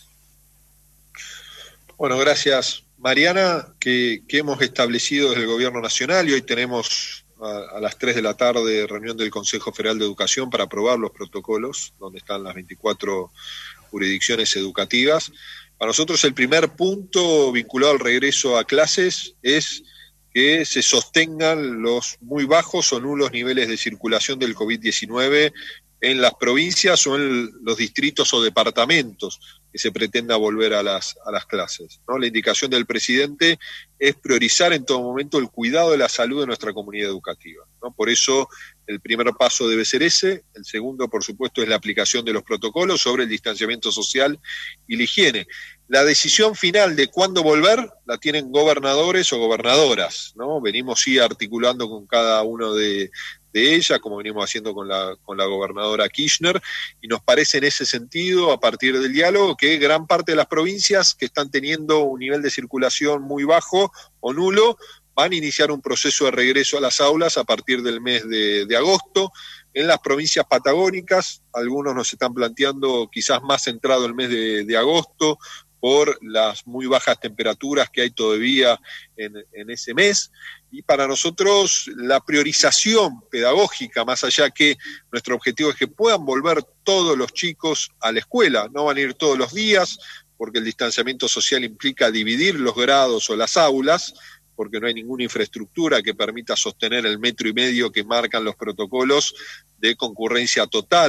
Bueno, gracias, Mariana, que hemos establecido desde el Gobierno Nacional, y hoy tenemos a las 3 de la tarde reunión del Consejo Federal de Educación para aprobar los protocolos, donde están las 24 jurisdicciones educativas. Para nosotros el primer punto vinculado al regreso a clases es que se sostengan los muy bajos o nulos niveles de circulación del COVID-19 en las provincias o en los distritos o departamentos que se pretenda volver a las clases, ¿no? La indicación del presidente es priorizar en todo momento el cuidado de la salud de nuestra comunidad educativa, ¿no? Por eso el primer paso debe ser ese. El segundo, por supuesto, es la aplicación de los protocolos sobre el distanciamiento social y la higiene. La decisión final de cuándo volver la tienen gobernadores o gobernadoras, ¿no? Venimos sí articulando con cada uno de ella, como venimos haciendo con la gobernadora Kirchner, y nos parece en ese sentido, a partir del diálogo, que gran parte de las provincias que están teniendo un nivel de circulación muy bajo o nulo, van a iniciar un proceso de regreso a las aulas a partir del mes de agosto. En las provincias patagónicas, algunos nos están planteando quizás más centrado el mes de agosto, por las muy bajas temperaturas que hay todavía en ese mes. Y para nosotros la priorización pedagógica, más allá que nuestro objetivo es que puedan volver todos los chicos a la escuela, no van a ir todos los días, porque el distanciamiento social implica dividir los grados o las aulas, porque no hay ninguna infraestructura que permita sostener el 1,5 metros que marcan los protocolos de concurrencia total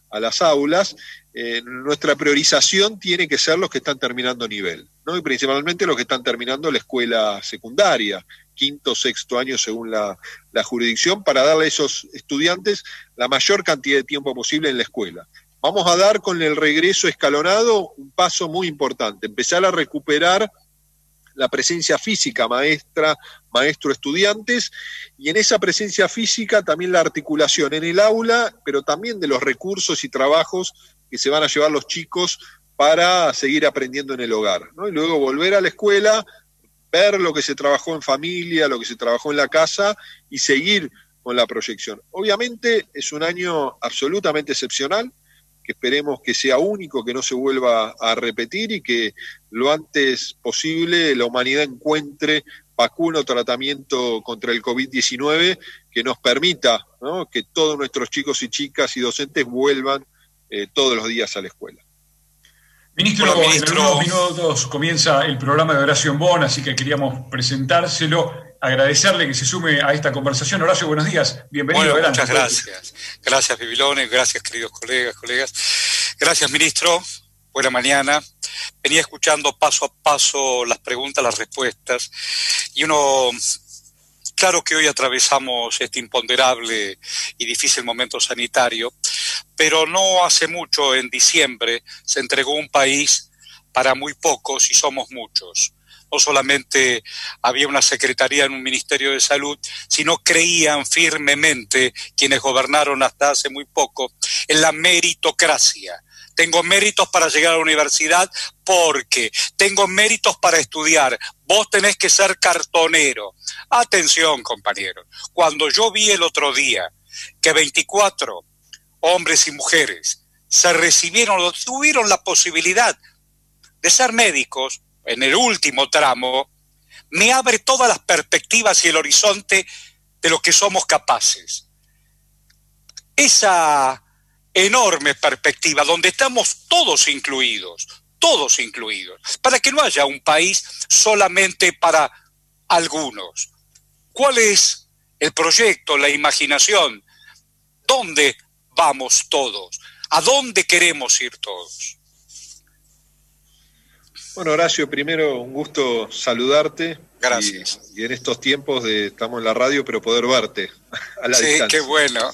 a las aulas, nuestra priorización tiene que ser los que están terminando nivel, ¿no? Y principalmente los que están terminando la escuela secundaria, quinto, sexto año según la jurisdicción, para darle a esos estudiantes la mayor cantidad de tiempo posible en la escuela. Vamos a dar con el regreso escalonado un paso muy importante, empezar a recuperar la presencia física maestra, maestro, estudiantes, y en esa presencia física también la articulación en el aula, pero también de los recursos y trabajos que se van a llevar los chicos para seguir aprendiendo en el hogar, ¿no? Y luego volver a la escuela, ver lo que se trabajó en familia, lo que se trabajó en la casa y seguir con la proyección. Obviamente es un año absolutamente excepcional, que esperemos que sea único, que no se vuelva a repetir y que lo antes posible la humanidad encuentre vacuna o tratamiento contra el COVID-19 que nos permita, ¿no?, que todos nuestros chicos y chicas y docentes vuelvan todos los días a la escuela. Ministro, en algunos minutos comienza el programa de Horacio Bon, así que queríamos presentárselo, agradecerle que se sume a esta conversación. Horacio, buenos días, bienvenido. Bueno, adelante. muchas gracias. Gracias, Bibilone, gracias, queridos colegas. Gracias, ministro, buena mañana. Venía escuchando paso a paso las preguntas, las respuestas, y claro que hoy atravesamos este imponderable y difícil momento sanitario, pero no hace mucho, en diciembre, se entregó un país para muy pocos y somos muchos. No solamente había una secretaría en un Ministerio de Salud, sino creían firmemente quienes gobernaron hasta hace muy poco en la meritocracia. Tengo méritos para llegar a la universidad porque tengo méritos para estudiar. Vos tenés que ser cartonero. Atención, compañeros. Cuando yo vi el otro día que 24 hombres y mujeres se recibieron o tuvieron la posibilidad de ser médicos en el último tramo, me abre todas las perspectivas y el horizonte de lo que somos capaces. Esa enorme perspectiva donde estamos todos incluidos, para que no haya un país solamente para algunos. ¿Cuál es el proyecto, la imaginación? ¿Dónde vamos todos? ¿A dónde queremos ir todos? Bueno, Horacio, primero un gusto saludarte. Gracias. Y en estos tiempos estamos en la radio, pero poder verte a la distancia. Sí, qué bueno.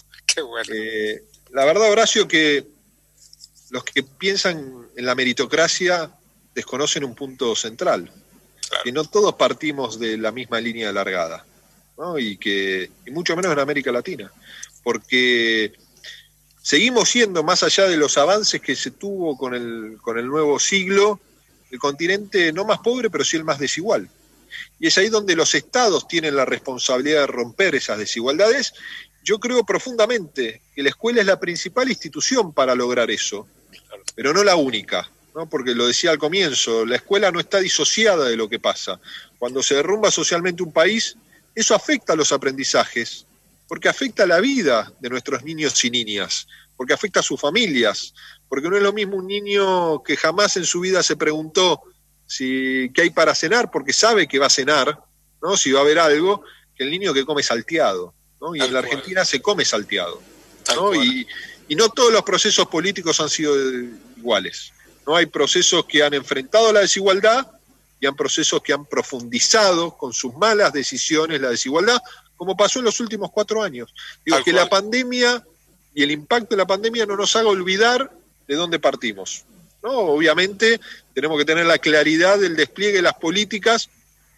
La verdad, Horacio, que los que piensan en la meritocracia desconocen un punto central, claro, que no todos partimos de la misma línea de largada, ¿no? Y mucho menos en América Latina, porque seguimos siendo, más allá de los avances que se tuvo con el nuevo siglo, el continente no más pobre, pero sí el más desigual. Y es ahí donde los estados tienen la responsabilidad de romper esas desigualdades. Yo creo profundamente que la escuela es la principal institución para lograr eso, pero no la única, ¿no? Porque lo decía al comienzo, la escuela no está disociada de lo que pasa. Cuando se derrumba socialmente un país, eso afecta a los aprendizajes, porque afecta a la vida de nuestros niños y niñas, porque afecta a sus familias, porque no es lo mismo un niño que jamás en su vida se preguntó qué hay para cenar, porque sabe que va a cenar, ¿no?, si va a haber algo, que el niño que come salteado, ¿no? Y en la Argentina se come salteado, ¿no? Y no todos los procesos políticos han sido iguales, ¿no? Hay procesos que han enfrentado la desigualdad y hay procesos que han profundizado con sus malas decisiones la desigualdad, como pasó en los últimos 4 años. Digo, que la pandemia y el impacto de la pandemia no nos haga olvidar de dónde partimos, ¿no? Obviamente tenemos que tener la claridad del despliegue de las políticas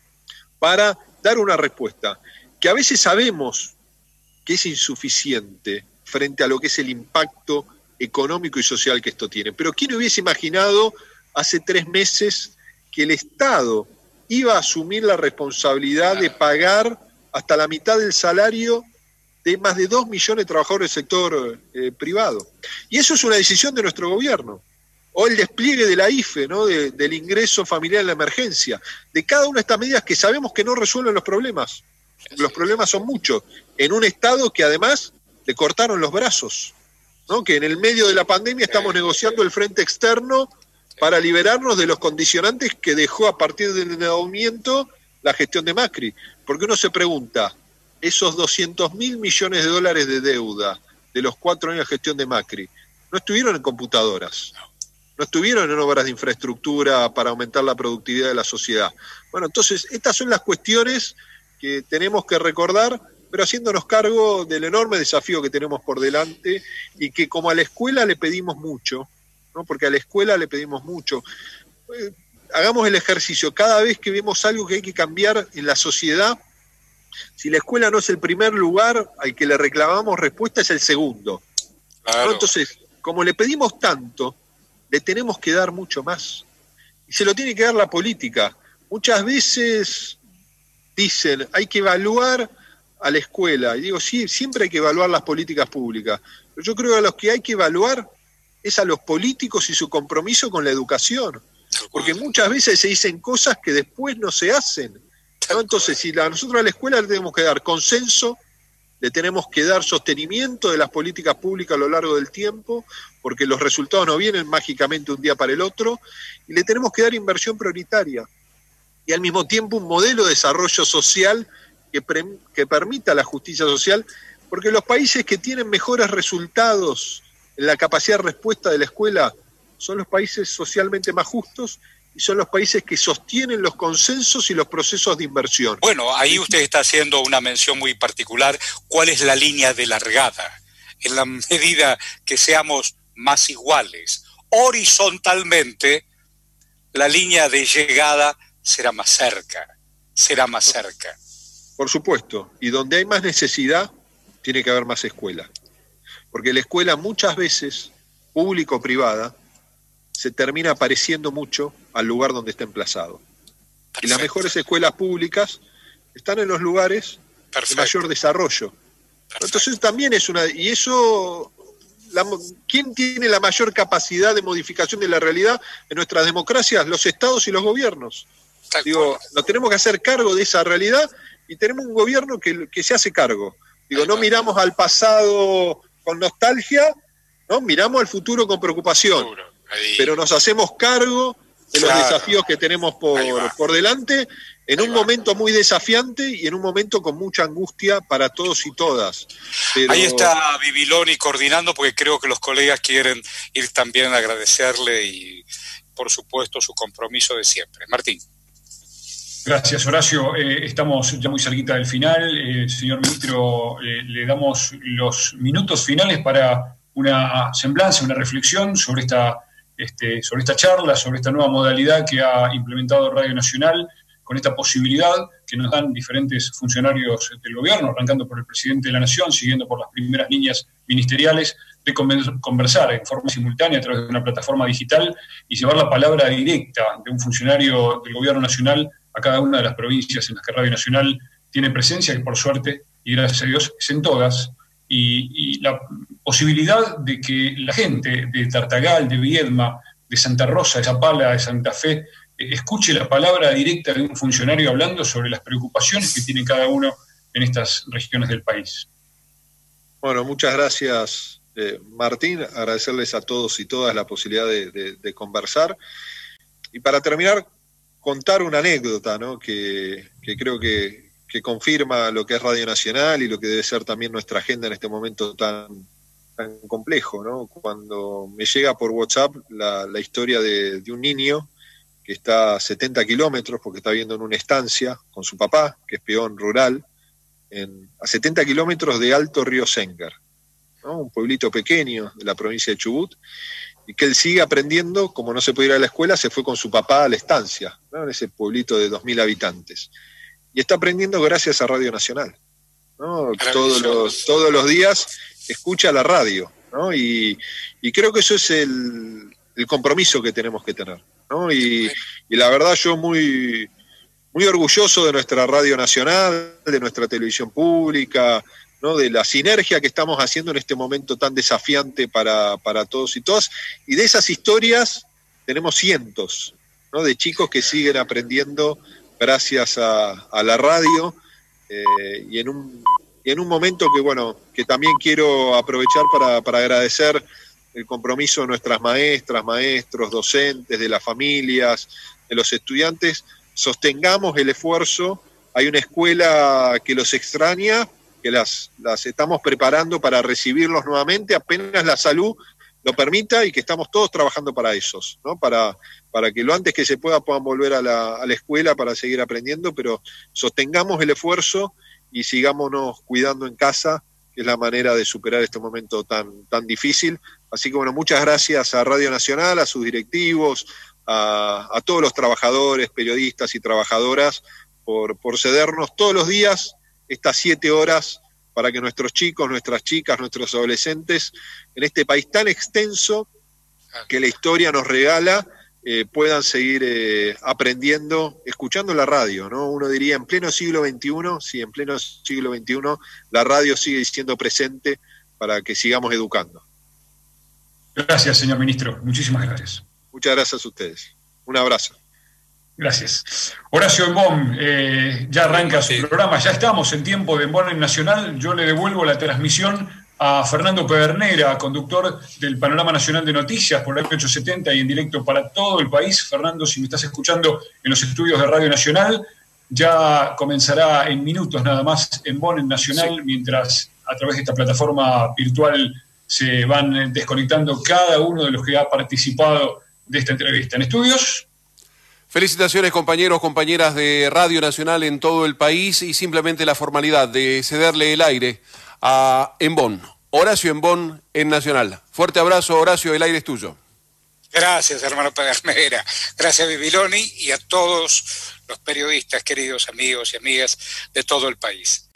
para dar una respuesta, que a veces sabemos que es insuficiente frente a lo que es el impacto económico y social que esto tiene. Pero ¿quién hubiese imaginado hace 3 meses que el Estado iba a asumir la responsabilidad de pagar hasta la mitad del salario de más de 2 millones de trabajadores del sector privado? Y eso es una decisión de nuestro gobierno. O el despliegue de la IFE, ¿no?, del ingreso familiar en la emergencia, de cada una de estas medidas que sabemos que no resuelven los problemas. Los problemas son muchos, en un Estado que además le cortaron los brazos, ¿no?, que en el medio de la pandemia estamos negociando el frente externo para liberarnos de los condicionantes que dejó a partir del endeudamiento la gestión de Macri. Porque uno se pregunta, esos 200.000 millones de dólares de deuda de los 4 años de gestión de Macri, no estuvieron en computadoras, no estuvieron en obras de infraestructura para aumentar la productividad de la sociedad. Bueno, entonces, estas son las cuestiones que tenemos que recordar, pero haciéndonos cargo del enorme desafío que tenemos por delante y que como a la escuela le pedimos mucho, ¿no? Porque a la escuela le pedimos mucho. Hagamos el ejercicio, cada vez que vemos algo que hay que cambiar en la sociedad, si la escuela no es el primer lugar al que le reclamamos respuesta, es el segundo. Claro. ¿No? Entonces, como le pedimos tanto, le tenemos que dar mucho más. Y se lo tiene que dar la política. Muchas veces dicen, hay que evaluar a la escuela. Y digo, sí, siempre hay que evaluar las políticas públicas. Pero yo creo que a los que hay que evaluar es a los políticos y su compromiso con la educación. Porque muchas veces se dicen cosas que después no se hacen, ¿no? Entonces, si nosotros a la escuela le tenemos que dar consenso, le tenemos que dar sostenimiento de las políticas públicas a lo largo del tiempo, porque los resultados no vienen mágicamente un día para el otro, y le tenemos que dar inversión prioritaria. Y al mismo tiempo un modelo de desarrollo social que permita la justicia social, porque los países que tienen mejores resultados en la capacidad de respuesta de la escuela son los países socialmente más justos y son los países que sostienen los consensos y los procesos de inversión. Bueno, ahí usted está haciendo una mención muy particular. ¿Cuál es la línea de largada? En la medida que seamos más iguales horizontalmente, la línea de llegada será más cerca. Por supuesto, y donde hay más necesidad, tiene que haber más escuela. Porque la escuela muchas veces, pública o privada, se termina pareciendo mucho al lugar donde está emplazado. Perfecto. Y las mejores escuelas públicas están en los lugares de mayor desarrollo. Perfecto. Entonces también es una... Y eso... ¿Quién tiene la mayor capacidad de modificación de la realidad en nuestras democracias? Los estados y los gobiernos. Digo, nos tenemos que hacer cargo de esa realidad y tenemos un gobierno que se hace cargo. Digo, no miramos al pasado con nostalgia, ¿no? Miramos al futuro con preocupación. Pero nos hacemos cargo de los desafíos que tenemos por delante en un momento muy desafiante y en un momento con mucha angustia para todos y todas. Pero... Ahí está Bibiloni coordinando, porque creo que los colegas quieren ir también a agradecerle y, por supuesto, su compromiso de siempre. Martín. Gracias, Horacio. Estamos ya muy cerquita del final. Señor ministro, le damos los minutos finales para una semblanza, una reflexión sobre esta charla, sobre esta nueva modalidad que ha implementado Radio Nacional, con esta posibilidad que nos dan diferentes funcionarios del gobierno, arrancando por el presidente de la Nación, siguiendo por las primeras líneas ministeriales, de conversar en forma simultánea a través de una plataforma digital y llevar la palabra directa de un funcionario del gobierno nacional a cada una de las provincias en las que Radio Nacional tiene presencia, que por suerte, y gracias a Dios, es en todas, y la posibilidad de que la gente de Tartagal, de Viedma, de Santa Rosa, de Zapala, de Santa Fe, escuche la palabra directa de un funcionario hablando sobre las preocupaciones que tiene cada uno en estas regiones del país. Bueno, muchas gracias, Martín. Agradecerles a todos y todas la posibilidad de conversar. Y para terminar, contar una anécdota, ¿no? que creo que confirma lo que es Radio Nacional y lo que debe ser también nuestra agenda en este momento tan complejo, ¿no? Cuando me llega por WhatsApp la historia de un niño que está a 70 kilómetros, porque está viviendo en una estancia con su papá, que es peón rural, a 70 kilómetros de Alto Río Sengar, ¿no? Un pueblito pequeño de la provincia de Chubut, y que él sigue aprendiendo, como no se puede ir a la escuela, se fue con su papá a la estancia, ¿no? En ese pueblito de 2.000 habitantes. Y está aprendiendo gracias a Radio Nacional, ¿no? Todos los días escucha la radio, ¿no? Y creo que eso es el compromiso que tenemos que tener, ¿no? Y la verdad yo muy orgulloso de nuestra Radio Nacional, de nuestra televisión pública, ¿no? De la sinergia que estamos haciendo en este momento tan desafiante para todos y todas, y de esas historias tenemos cientos, ¿no? De chicos que siguen aprendiendo gracias a la radio, y en un momento que también quiero aprovechar para agradecer el compromiso de nuestras maestras, maestros, docentes, de las familias, de los estudiantes. Sostengamos el esfuerzo. Hay una escuela que los extraña, que las estamos preparando para recibirlos nuevamente. Apenas la salud lo permita y que estamos todos trabajando para esos, ¿no? Para que lo antes que se puedan volver a la escuela para seguir aprendiendo, pero sostengamos el esfuerzo y sigámonos cuidando en casa, que es la manera de superar este momento tan difícil. Así que bueno, muchas gracias a Radio Nacional, a sus directivos, a todos los trabajadores, periodistas y trabajadoras por cedernos todos los días estas 7 horas para que nuestros chicos, nuestras chicas, nuestros adolescentes, en este país tan extenso que la historia nos regala, puedan seguir aprendiendo, escuchando la radio, ¿no? Uno diría, en pleno siglo XXI, sí, en pleno siglo XXI, la radio sigue siendo presente para que sigamos educando. Gracias, señor ministro. Muchísimas gracias. Muchas gracias a ustedes. Un abrazo. Gracias. Horacio Embón, ya arranca su programa, ya estamos en tiempo de Embón en Nacional. Yo le devuelvo la transmisión a Fernando Pedernera, conductor del Panorama Nacional de Noticias por la FM870 y en directo para todo el país. Fernando, si me estás escuchando en los estudios de Radio Nacional, ya comenzará en minutos nada más Embón en Nacional, sí, mientras a través de esta plataforma virtual se van desconectando cada uno de los que ha participado de esta entrevista. En estudios... Felicitaciones, compañeros, compañeras de Radio Nacional en todo el país, y simplemente la formalidad de cederle el aire a Embón, Horacio Embón en Nacional. Fuerte abrazo, Horacio, el aire es tuyo. Gracias, hermano Pedernera. Gracias, Bibiloni, y a todos los periodistas, queridos amigos y amigas de todo el país.